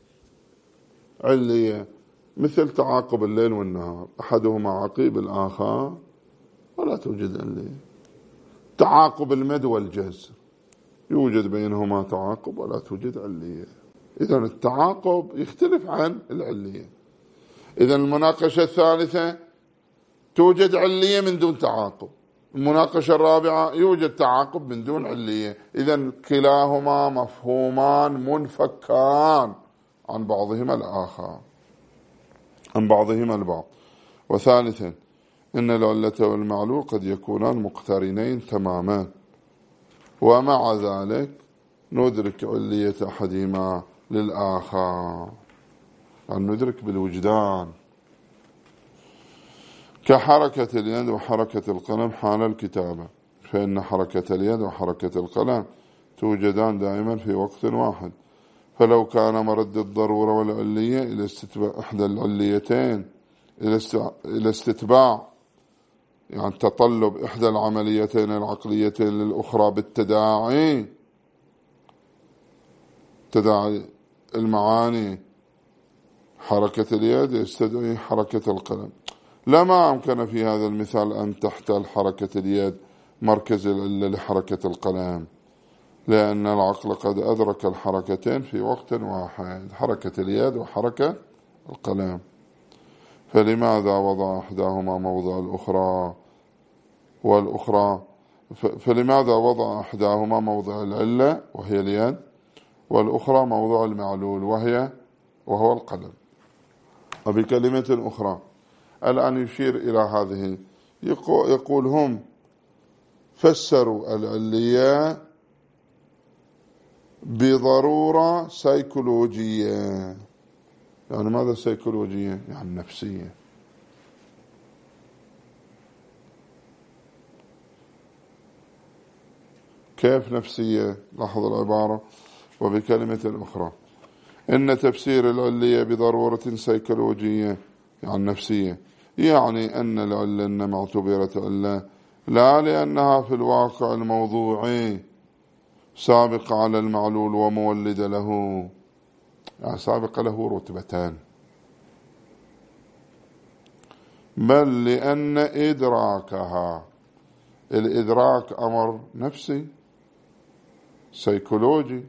Speaker 1: علية، مثل تعاقب الليل والنهار، أحدهما عقيب الآخر ولا توجد علية. تعاقب المد والجزر يوجد بينهما تعاقب ولا توجد علية. إذن التعاقب يختلف عن العلية. إذن المناقشة الثالثة توجد علية من دون تعاقب، المناقشة الرابعة يوجد تعاقب من دون علية. إذن كلاهما مفهومان منفكان عن بعضهما الآخر عن بعضهما البعض. وثالثا، إن العلة والمعلول قد يكونان مقترنين تماما، ومع ذلك ندرك علية أحدهما للآخر، يعني ندرك بالوجدان، كحركة اليد وحركة القلم حال الكتابة. فإن حركة اليد وحركة القلم توجدان دائما في وقت واحد، فلو كان مرد الضرورة والعلية إلى استتباع إحدى العليتين إلى استتباع يعني تطلب إحدى العمليتين العقليتين للأخرى بالتداعي، تداعي المعاني، حركة اليد يستدعي حركة القلم. لما أمكن في هذا المثال أن تحتل حركة اليد مركز العلة لحركة القلم، لأن العقل قد أدرك الحركتين في وقت واحد، حركة اليد وحركة القلم. فلماذا وضع إحداهما موضع الأخرى والأخرى فلماذا وضع إحداهما موضع العلة وهي اليد، والأخرى موضع المعلول وهي وهو القلم؟ وبكلمة أخرى الآن يشير إلى هذه، يقول هم فسروا العلية بضرورة سيكولوجية. يعني ماذا سيكولوجية؟ يعني نفسية. كيف نفسية؟ لاحظ العبارة وبكلمة أخرى إن تفسير العلية بضرورة سيكولوجية يعني نفسية، يعني أن العلة إنما اعتبرت علة لا لأنها في الواقع الموضوعي سابقة على المعلول ومولد له، يعني سابقة له رتبتان، بل لأن إدراكها، الإدراك أمر نفسي سيكولوجي،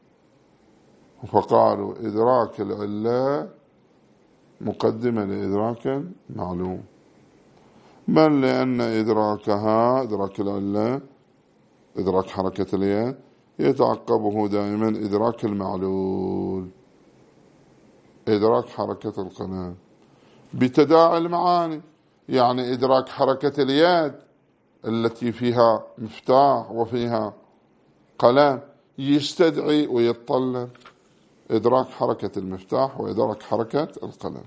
Speaker 1: فقالوا إدراك العلة مقدمة لإدراك المعلوم، بل لأن إدراكها إدراك العلة إدراك حركة اليد يتعقبه دائما إدراك المعلول إدراك حركة القلم بتداعي المعاني. يعني إدراك حركة اليد التي فيها مفتاح وفيها قلم يستدعي ويتطلب إدراك حركة المفتاح وإدراك حركة القلم،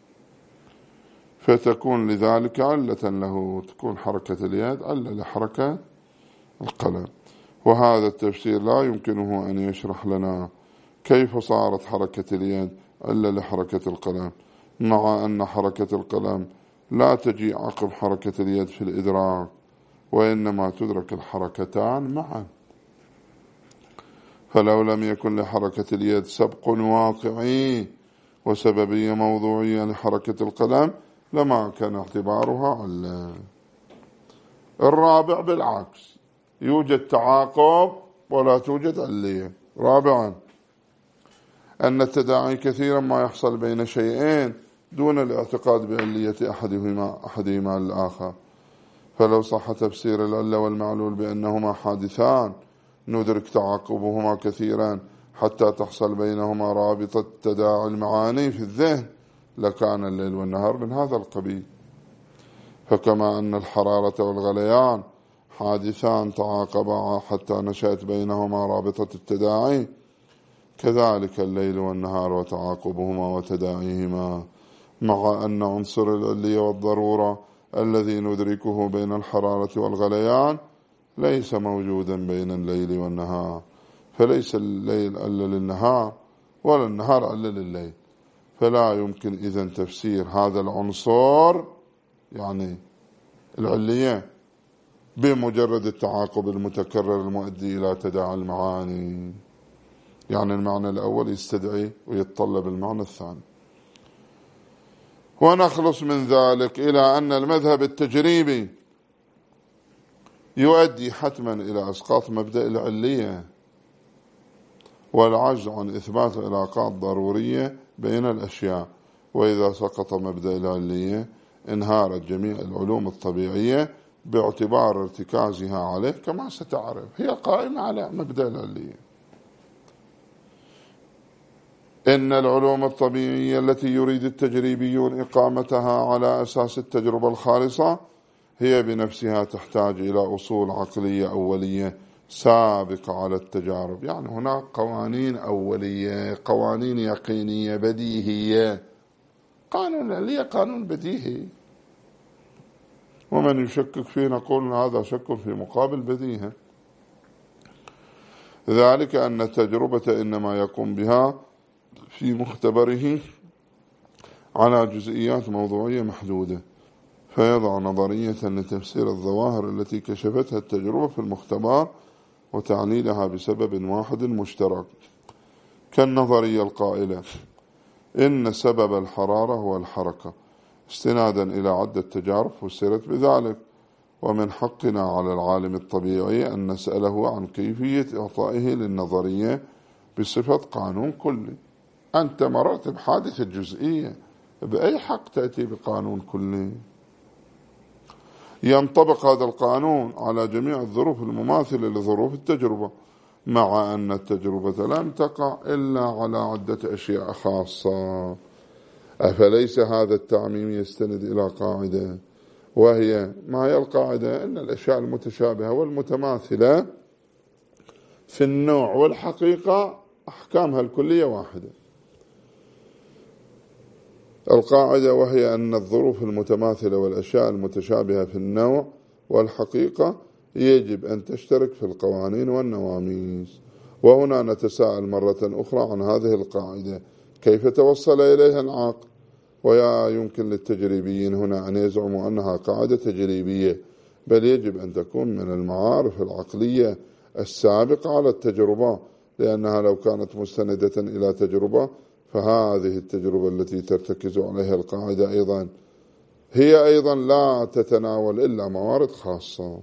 Speaker 1: فتكون لذلك علة له، تكون حركة اليد علة لحركة القلم. وهذا التفسير لا يمكنه أن يشرح لنا كيف صارت حركة اليد علة لحركة القلم، مع أن حركة القلم لا تجي عقب حركة اليد في الإدراك، وإنما تدرك الحركتان معا. فلو لم يكن لحركة اليد سبق واقعي وسببية موضوعية لحركة القلم لما كان اعتبارها علة. الرابع بالعكس، يوجد تعاقب ولا توجد علية. رابعا أن التداعي كثيرا ما يحصل بين شيئين دون الاعتقاد بعلية أحدهما أحدهما الآخر. فلو صح تفسير العلة والمعلول بأنهما حادثان ندرك تعاقبهما كثيرا حتى تحصل بينهما رابطة تداعي المعاني في الذهن، لكان الليل والنهار من هذا القبيل. فكما أن الحرارة والغليان حادثان تعاقبا حتى نشأت بينهما رابطة التداعي، كذلك الليل والنهار وتعاقبهما وتداعيهما، مع أن عنصر العلية والضرورة الذي ندركه بين الحرارة والغليان ليس موجودا بين الليل والنهار، فليس الليل علة للنهار ولا النهار علة لليل. فلا يمكن إذن تفسير هذا العنصر يعني العلية بمجرد التعاقب المتكرر المؤدي إلى تداعي المعاني. يعني المعنى الأول يستدعي ويتطلب المعنى الثاني. ونخلص من ذلك إلى أن المذهب التجريبي يؤدي حتما إلى إسقاط مبدأ العلية والعجز عن إثبات علاقات ضرورية بين الأشياء. وإذا سقط مبدأ العلية انهارت جميع العلوم الطبيعية باعتبار ارتكازها عليه، كما ستعرف هي قائمة على مبدأ العلية. إن العلوم الطبيعية التي يريد التجريبيون إقامتها على أساس التجربة الخالصة هي بنفسها تحتاج إلى أصول عقلية أولية سابقة على التجارب. يعني هناك قوانين أولية، قوانين يقينية بديهية. قانون العلية قانون بديهي، ومن يشكك فيه نقول هذا شك في مقابل بديهة. ذلك أن التجربة إنما يقوم بها في مختبره على جزئيات موضوعية محدودة، فيضع نظرية لتفسير الظواهر التي كشفتها التجربة في المختبر وتعليلها بسبب واحد مشترك، كالنظرية القائلة إن سبب الحرارة هو الحركة، استنادا إلى عدة تجارب فسرت بذلك. ومن حقنا على العالم الطبيعي أن نسأله عن كيفية إعطائه للنظرية بصفة قانون كلي. أنت مررت بحادثة جزئية، بأي حق تأتي بقانون كلي؟ ينطبق هذا القانون على جميع الظروف المماثلة لظروف التجربة، مع أن التجربة لم تقع إلا على عدة أشياء خاصة. أفليس هذا التعميم يستند إلى قاعدة، وهي ما هي القاعدة؟ أن الأشياء المتشابهة والمتماثلة في النوع والحقيقة أحكامها الكلية واحدة. القاعدة وهي أن الظروف المتماثلة والأشياء المتشابهة في النوع والحقيقة يجب أن تشترك في القوانين والنواميس. وهنا نتساءل مرة أخرى عن هذه القاعدة، كيف توصل إليها العقل؟ ويا يمكن للتجريبيين هنا أن يزعموا أنها قاعدة تجريبية، بل يجب أن تكون من المعارف العقلية السابقة على التجربة، لأنها لو كانت مستندة إلى تجربة فهذه التجربة التي ترتكز عليها القاعدة أيضا هي أيضا لا تتناول إلا موارد خاصة.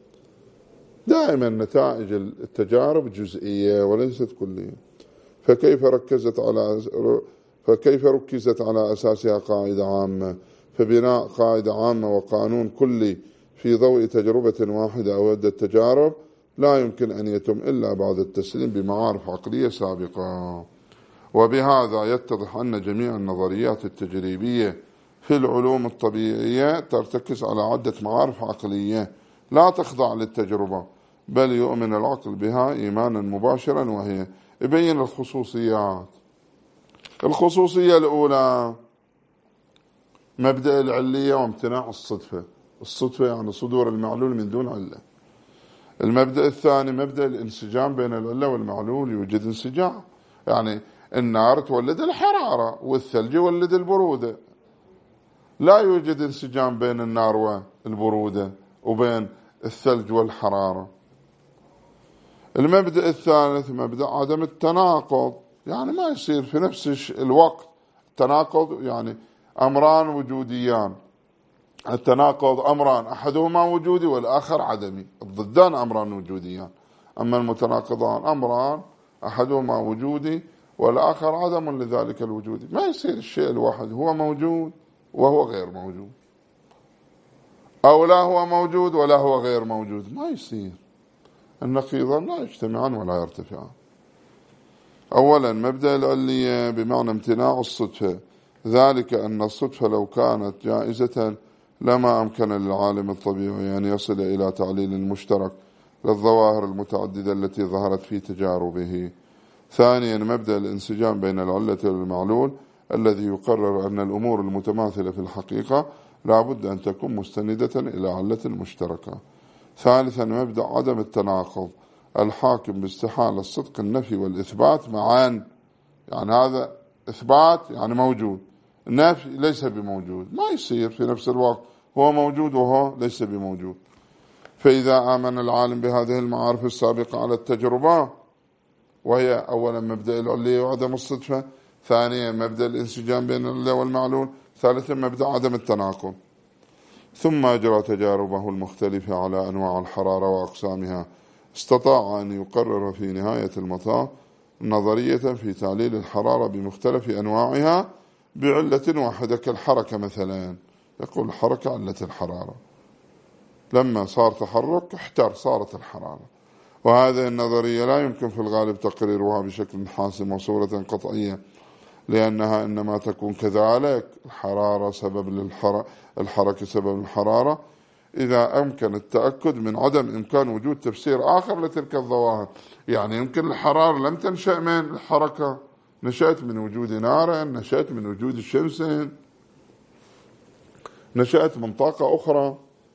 Speaker 1: دائما نتائج التجارب جزئية وليست كلية، فكيف ركزت على فكيف ركزت على أساسها قاعدة عامة؟ فبناء قاعدة عامة وقانون كلي في ضوء تجربة واحدة أو عدة تجارب لا يمكن أن يتم إلا بعد التسليم بمعارف عقلية سابقة. وبهذا يتضح أن جميع النظريات التجريبية في العلوم الطبيعية ترتكز على عدة معارف عقلية لا تخضع للتجربة، بل يؤمن العقل بها إيمانا مباشرا، وهي يبين الخصوصيات. الخصوصية الأولى مبدأ العلية وامتناع الصدفة. الصدفة يعني صدور المعلول من دون علة. المبدأ الثاني مبدأ الانسجام بين العلة والمعلول. يوجد انسجام، يعني النار تولد الحرارة والثلج يولد البرودة، لا يوجد انسجام بين النار والبرودة وبين الثلج والحرارة. المبدأ الثالث مبدأ عدم التناقض، يعني ما يصير في نفس الوقت تناقض، يعني أمران وجوديان. التناقض أمران أحدهما وجودي والآخر عدمي، الضدان أمران وجوديان. أما المتناقضان أمران أحدهما وجودي والآخر عدم لذلك الوجودي. ما يصير الشيء الواحد هو موجود وهو غير موجود، أو لا هو موجود ولا هو غير موجود، ما يصير. النقيضان لا يجتمعان ولا يرتفعان. أولا مبدأ العلية بمعنى امتناع الصدفة، ذلك أن الصدفة لو كانت جائزة لما أمكن للعالم الطبيعي أن يصل إلى تعليل مشترك للظواهر المتعددة التي ظهرت في تجاربه. ثانيا مبدأ الانسجام بين العلة والمعلول الذي يقرر أن الأمور المتماثلة في الحقيقة لا بد أن تكون مستندة إلى علة مشتركة. ثالثا مبدأ عدم التناقض الحاكم باستحالة الصدق النفي والإثبات معا، يعني هذا إثبات يعني موجود، النفي ليس بموجود، ما يصير في نفس الوقت هو موجود وهو ليس بموجود. فإذا آمن العالم بهذه المعارف السابقة على التجربة، وهي أولا مبدأ العلية وعدم الصدفة، ثانيا مبدأ الانسجام بين العلة والمعلول، ثالثا مبدأ عدم التناقض، ثم أجرى تجاربه المختلفة على أنواع الحرارة وأقسامها، استطاع أن يقرر في نهاية المطاف نظرية في تعليل الحرارة بمختلف أنواعها بعلة واحدة كالحركة مثلا. يقول الحركة علة الحرارة، لما صار تحرك احتر صارت الحرارة. وهذه النظرية لا يمكن في الغالب تقريرها بشكل حاسم وصورة قطعية، لأنها إنما تكون كذلك الحرارة سبب للحركة الحركة سبب الحرارة إذا أمكن التأكد من عدم إمكان وجود تفسير آخر لتلك الظواهر. يعني يمكن الحرارة لم تنشأ من الحركة، نشأت من وجود نار، نشأت من وجود الشمس، نشأت من طاقة أخرى.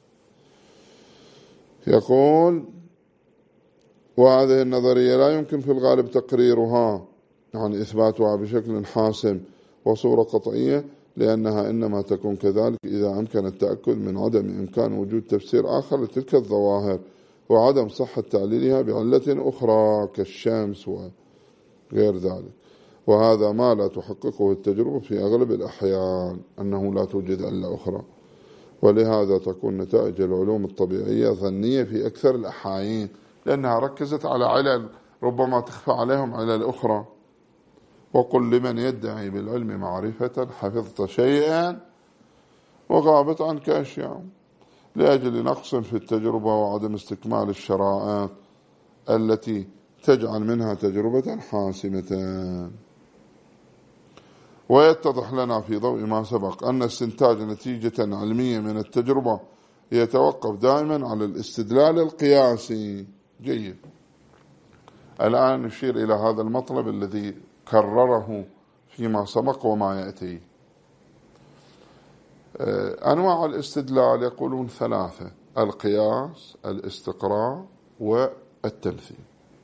Speaker 1: يقول وهذه النظرية لا يمكن في الغالب تقريرها، يعني إثباتها بشكل حاسم وصورة قطعية، لأنها إنما تكون كذلك إذا أمكن التأكد من عدم إمكان وجود تفسير آخر لتلك الظواهر وعدم صحة تعليلها بعلة أخرى كالشمس وغير ذلك. وهذا ما لا تحققه التجربة في أغلب الأحيان، أنه لا توجد علة أخرى. ولهذا تكون نتائج العلوم الطبيعية ظنية في أكثر الأحايين، لأنها ركزت على علل ربما تخفى عليهم علل أخرى. وقل لمن يدعي بالعلم معرفة حفظت شيئا وغابت عنك أشياء، لأجل نقص في التجربة وعدم استكمال الشرائط التي تجعل منها تجربة حاسمة. ويتضح لنا في ضوء ما سبق أن استنتاج نتيجة علمية من التجربة يتوقف دائما على الاستدلال القياسي. جيد. الآن نشير إلى هذا المطلب الذي كرره فيما سبق وما يأتي. أنواع الاستدلال يقولون ثلاثة: القياس، الاستقراء، والتمثيل.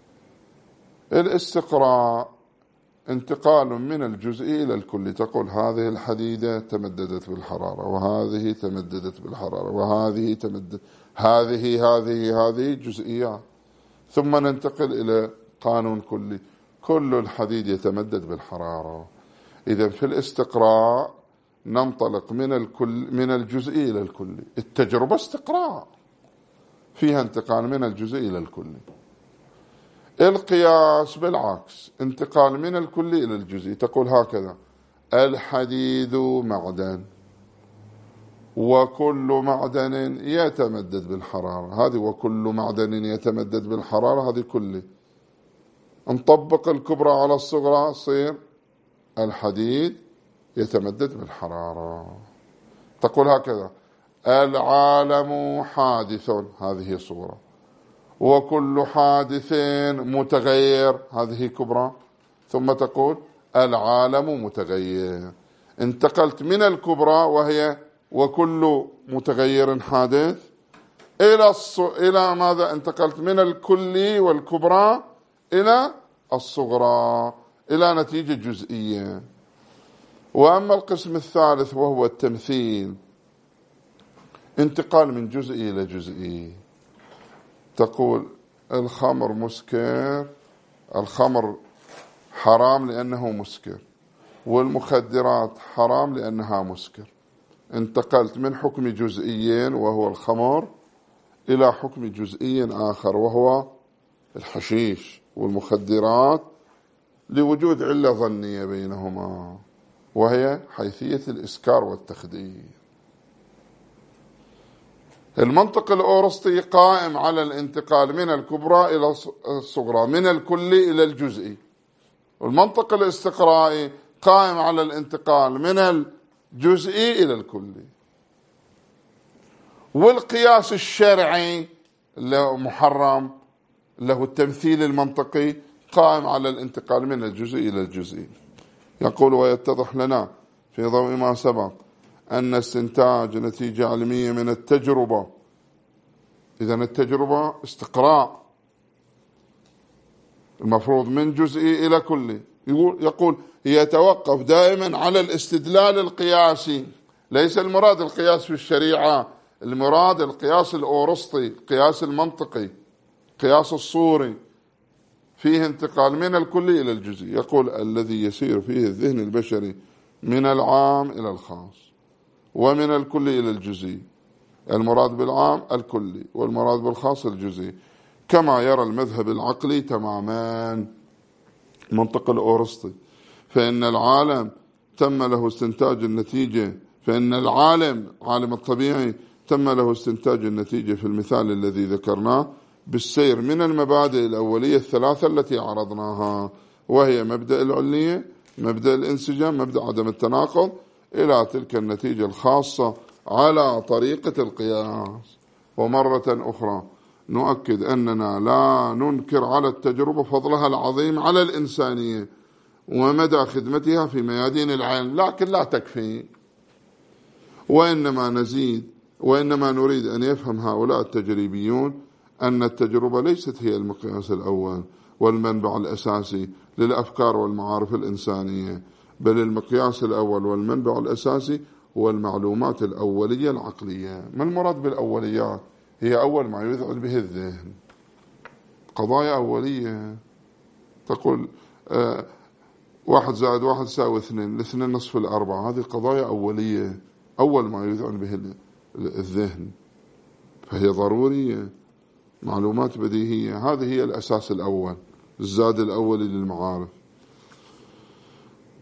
Speaker 1: الاستقراء انتقال من الجزئي إلى الكلي، تقول هذه الحديدة تمددت بالحرارة، وهذه تمددت بالحرارة، وهذه تمدد، هذه هذه هذه جزئيات، ثم ننتقل إلى قانون كلي، كل الحديد يتمدد بالحرارة. إذا في الاستقراء ننطلق من الكل من الجزئي إلى الكلي. التجربة استقراء فيها انتقال من الجزئي إلى الكلي. القياس بالعكس، انتقال من الكلي إلى الجزئي، تقول هكذا: الحديد معدن، وكل معدن يتمدد بالحرارة. هذه وكل معدن يتمدد بالحرارة، هذه كلي. نطبق الكبرى على الصغرى، صير الحديد يتمدد بالحرارة. تقول هكذا: العالم حادث، هذه صورة، وكل حادث متغير، هذه كبرى. ثم تقول العالم متغير. انتقلت من الكبرى وهي وكل متغير حادث إلى الص... إلى ماذا؟ انتقلت من الكلي والكبرى إلى الصغرى، إلى نتيجة جزئية. وأما القسم الثالث وهو التمثيل، انتقال من جزئي إلى جزئي. تقول الخمر مسكر، الخمر حرام لأنه مسكر، والمخدرات حرام لأنها مسكر. انتقلت من حكم جزئي وهو الخمر إلى حكم جزئي آخر وهو الحشيش والمخدرات، لوجود علة ظنية بينهما، وهي حيثية الإسكار والتخدير. المنطق الأورسطي قائم على الانتقال من الكبرى إلى الصغرى، من الكلي إلى الجزئي. والمنطق الاستقرائي قائم على الانتقال من الجزئي إلى الكلي. والقياس الشرعي له محرم، له التمثيل المنطقي، قائم على الانتقال من الجزئي إلى الجزئي. يقول: ويتضح لنا في ضوء ما سبق أن استنتاج نتيجة علمية من التجربة، إذن التجربة استقراء، المفروض من جزئي إلى كلي. يقول يتوقف دائما على الاستدلال القياسي. ليس المراد القياس في الشريعة، المراد القياس الأورسطي، القياس المنطقي، القياس الصوري، فيه انتقال من الكلي إلى الجزئي. يقول: الذي يسير فيه الذهن البشري من العام إلى الخاص، ومن الكلي إلى الجزئي. المراد بالعام الكلي، والمراد بالخاص الجزئي، كما يرى المذهب العقلي تماما، منطق الأورسطي. فإن العالم تم له استنتاج النتيجة، فإن العالم عالم الطبيعي تم له استنتاج النتيجة في المثال الذي ذكرناه بالسير من المبادئ الأولية الثلاثة التي عرضناها، وهي مبدأ العلية، مبدأ الانسجام، مبدأ عدم التناقض، إلى تلك النتيجة الخاصة على طريقة القياس. ومرة أخرى نؤكد أننا لا ننكر على التجربة فضلها العظيم على الإنسانية ومدى خدمتها في ميادين العلم، لكن لا تكفي. وإنما نزيد وإنما نريد أن يفهم هؤلاء التجريبيون أن التجربة ليست هي المقياس الأول والمنبع الأساسي للأفكار والمعارف الإنسانية، بل المقياس الأول والمنبع الأساسي هو المعلومات الأولية العقلية. ما المراد بالأوليات؟ هي أول ما يذعن به الذهن، قضايا أولية. تقول آه واحد زائد واحد يساوي اثنين، الاثنين نصف الأربعة، هذه قضايا أولية، أول ما يذعن به الذهن، فهي ضرورية، معلومات بديهية. هذه هي الأساس الأول، الزاد الأولي للمعارف.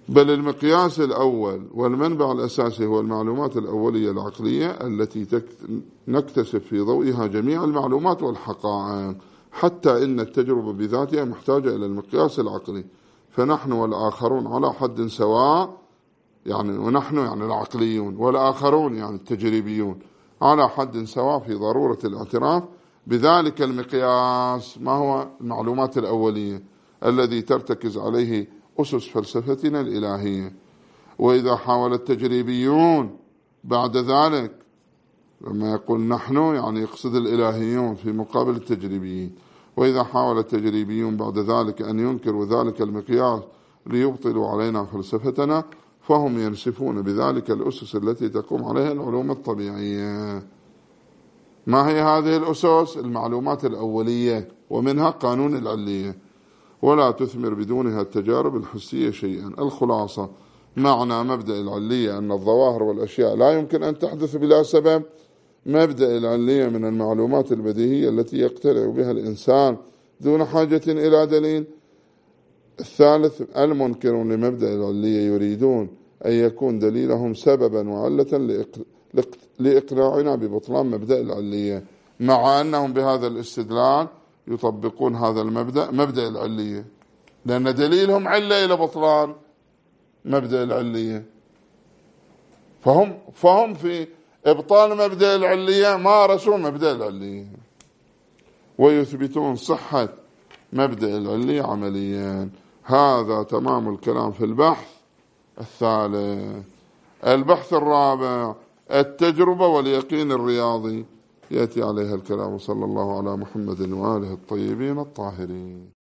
Speaker 1: بل المقياس الأول والمنبع الأساسي هو المعلومات الأولية العقلية التي نكتسب في ضوئها جميع المعلومات والحقائق، حتى إن التجربة بذاتها محتاجة إلى المقياس العقلي، فنحن والآخرون على حد سواء، يعني ونحن يعني العقليون والآخرون يعني التجريبيون على حد سواء في ضرورة الاعتراف بذلك المقياس. ما هو؟ المعلومات الأولية الذي ترتكز عليه أسس فلسفتنا الإلهية. وإذا حاول التجريبيون بعد ذلك، لما يقول نحن يعني يقصد الإلهيون في مقابل التجريبيين، وإذا حاول التجريبيون بعد ذلك أن ينكروا ذلك المقياس ليبطلوا علينا فلسفتنا، فهم ينسفون بذلك الأسس التي تقوم عليها العلوم الطبيعية. ما هي هذه الأسس؟ المعلومات الأولية، ومنها قانون العلية، ولا تثمر بدونها التجارب الحسية شيئا. الخلاصة: معنى مبدأ العلية أن الظواهر والأشياء لا يمكن أن تحدث بلا سبب. مبدأ العلية من المعلومات البديهية التي يقتنع بها الإنسان دون حاجة إلى دليل. الثالث: المنكرون لمبدأ العلية يريدون أن يكون دليلهم سببا وعلة لإقناعنا ببطلان مبدأ العلية، مع أنهم بهذا الاستدلال يطبقون هذا المبدأ، مبدأ العلية، لأن دليلهم علة إلى بطلان مبدأ العلية. فهم, فهم في إبطال مبدأ العلية مارسوا مبدأ العلية، ويثبتون صحة مبدأ العلية عمليا. هذا تمام الكلام في البحث الثالث. البحث الرابع: التجربة واليقين الرياضي، يأتي عليها الكلام. صلى الله على محمد وآله الطيبين الطاهرين.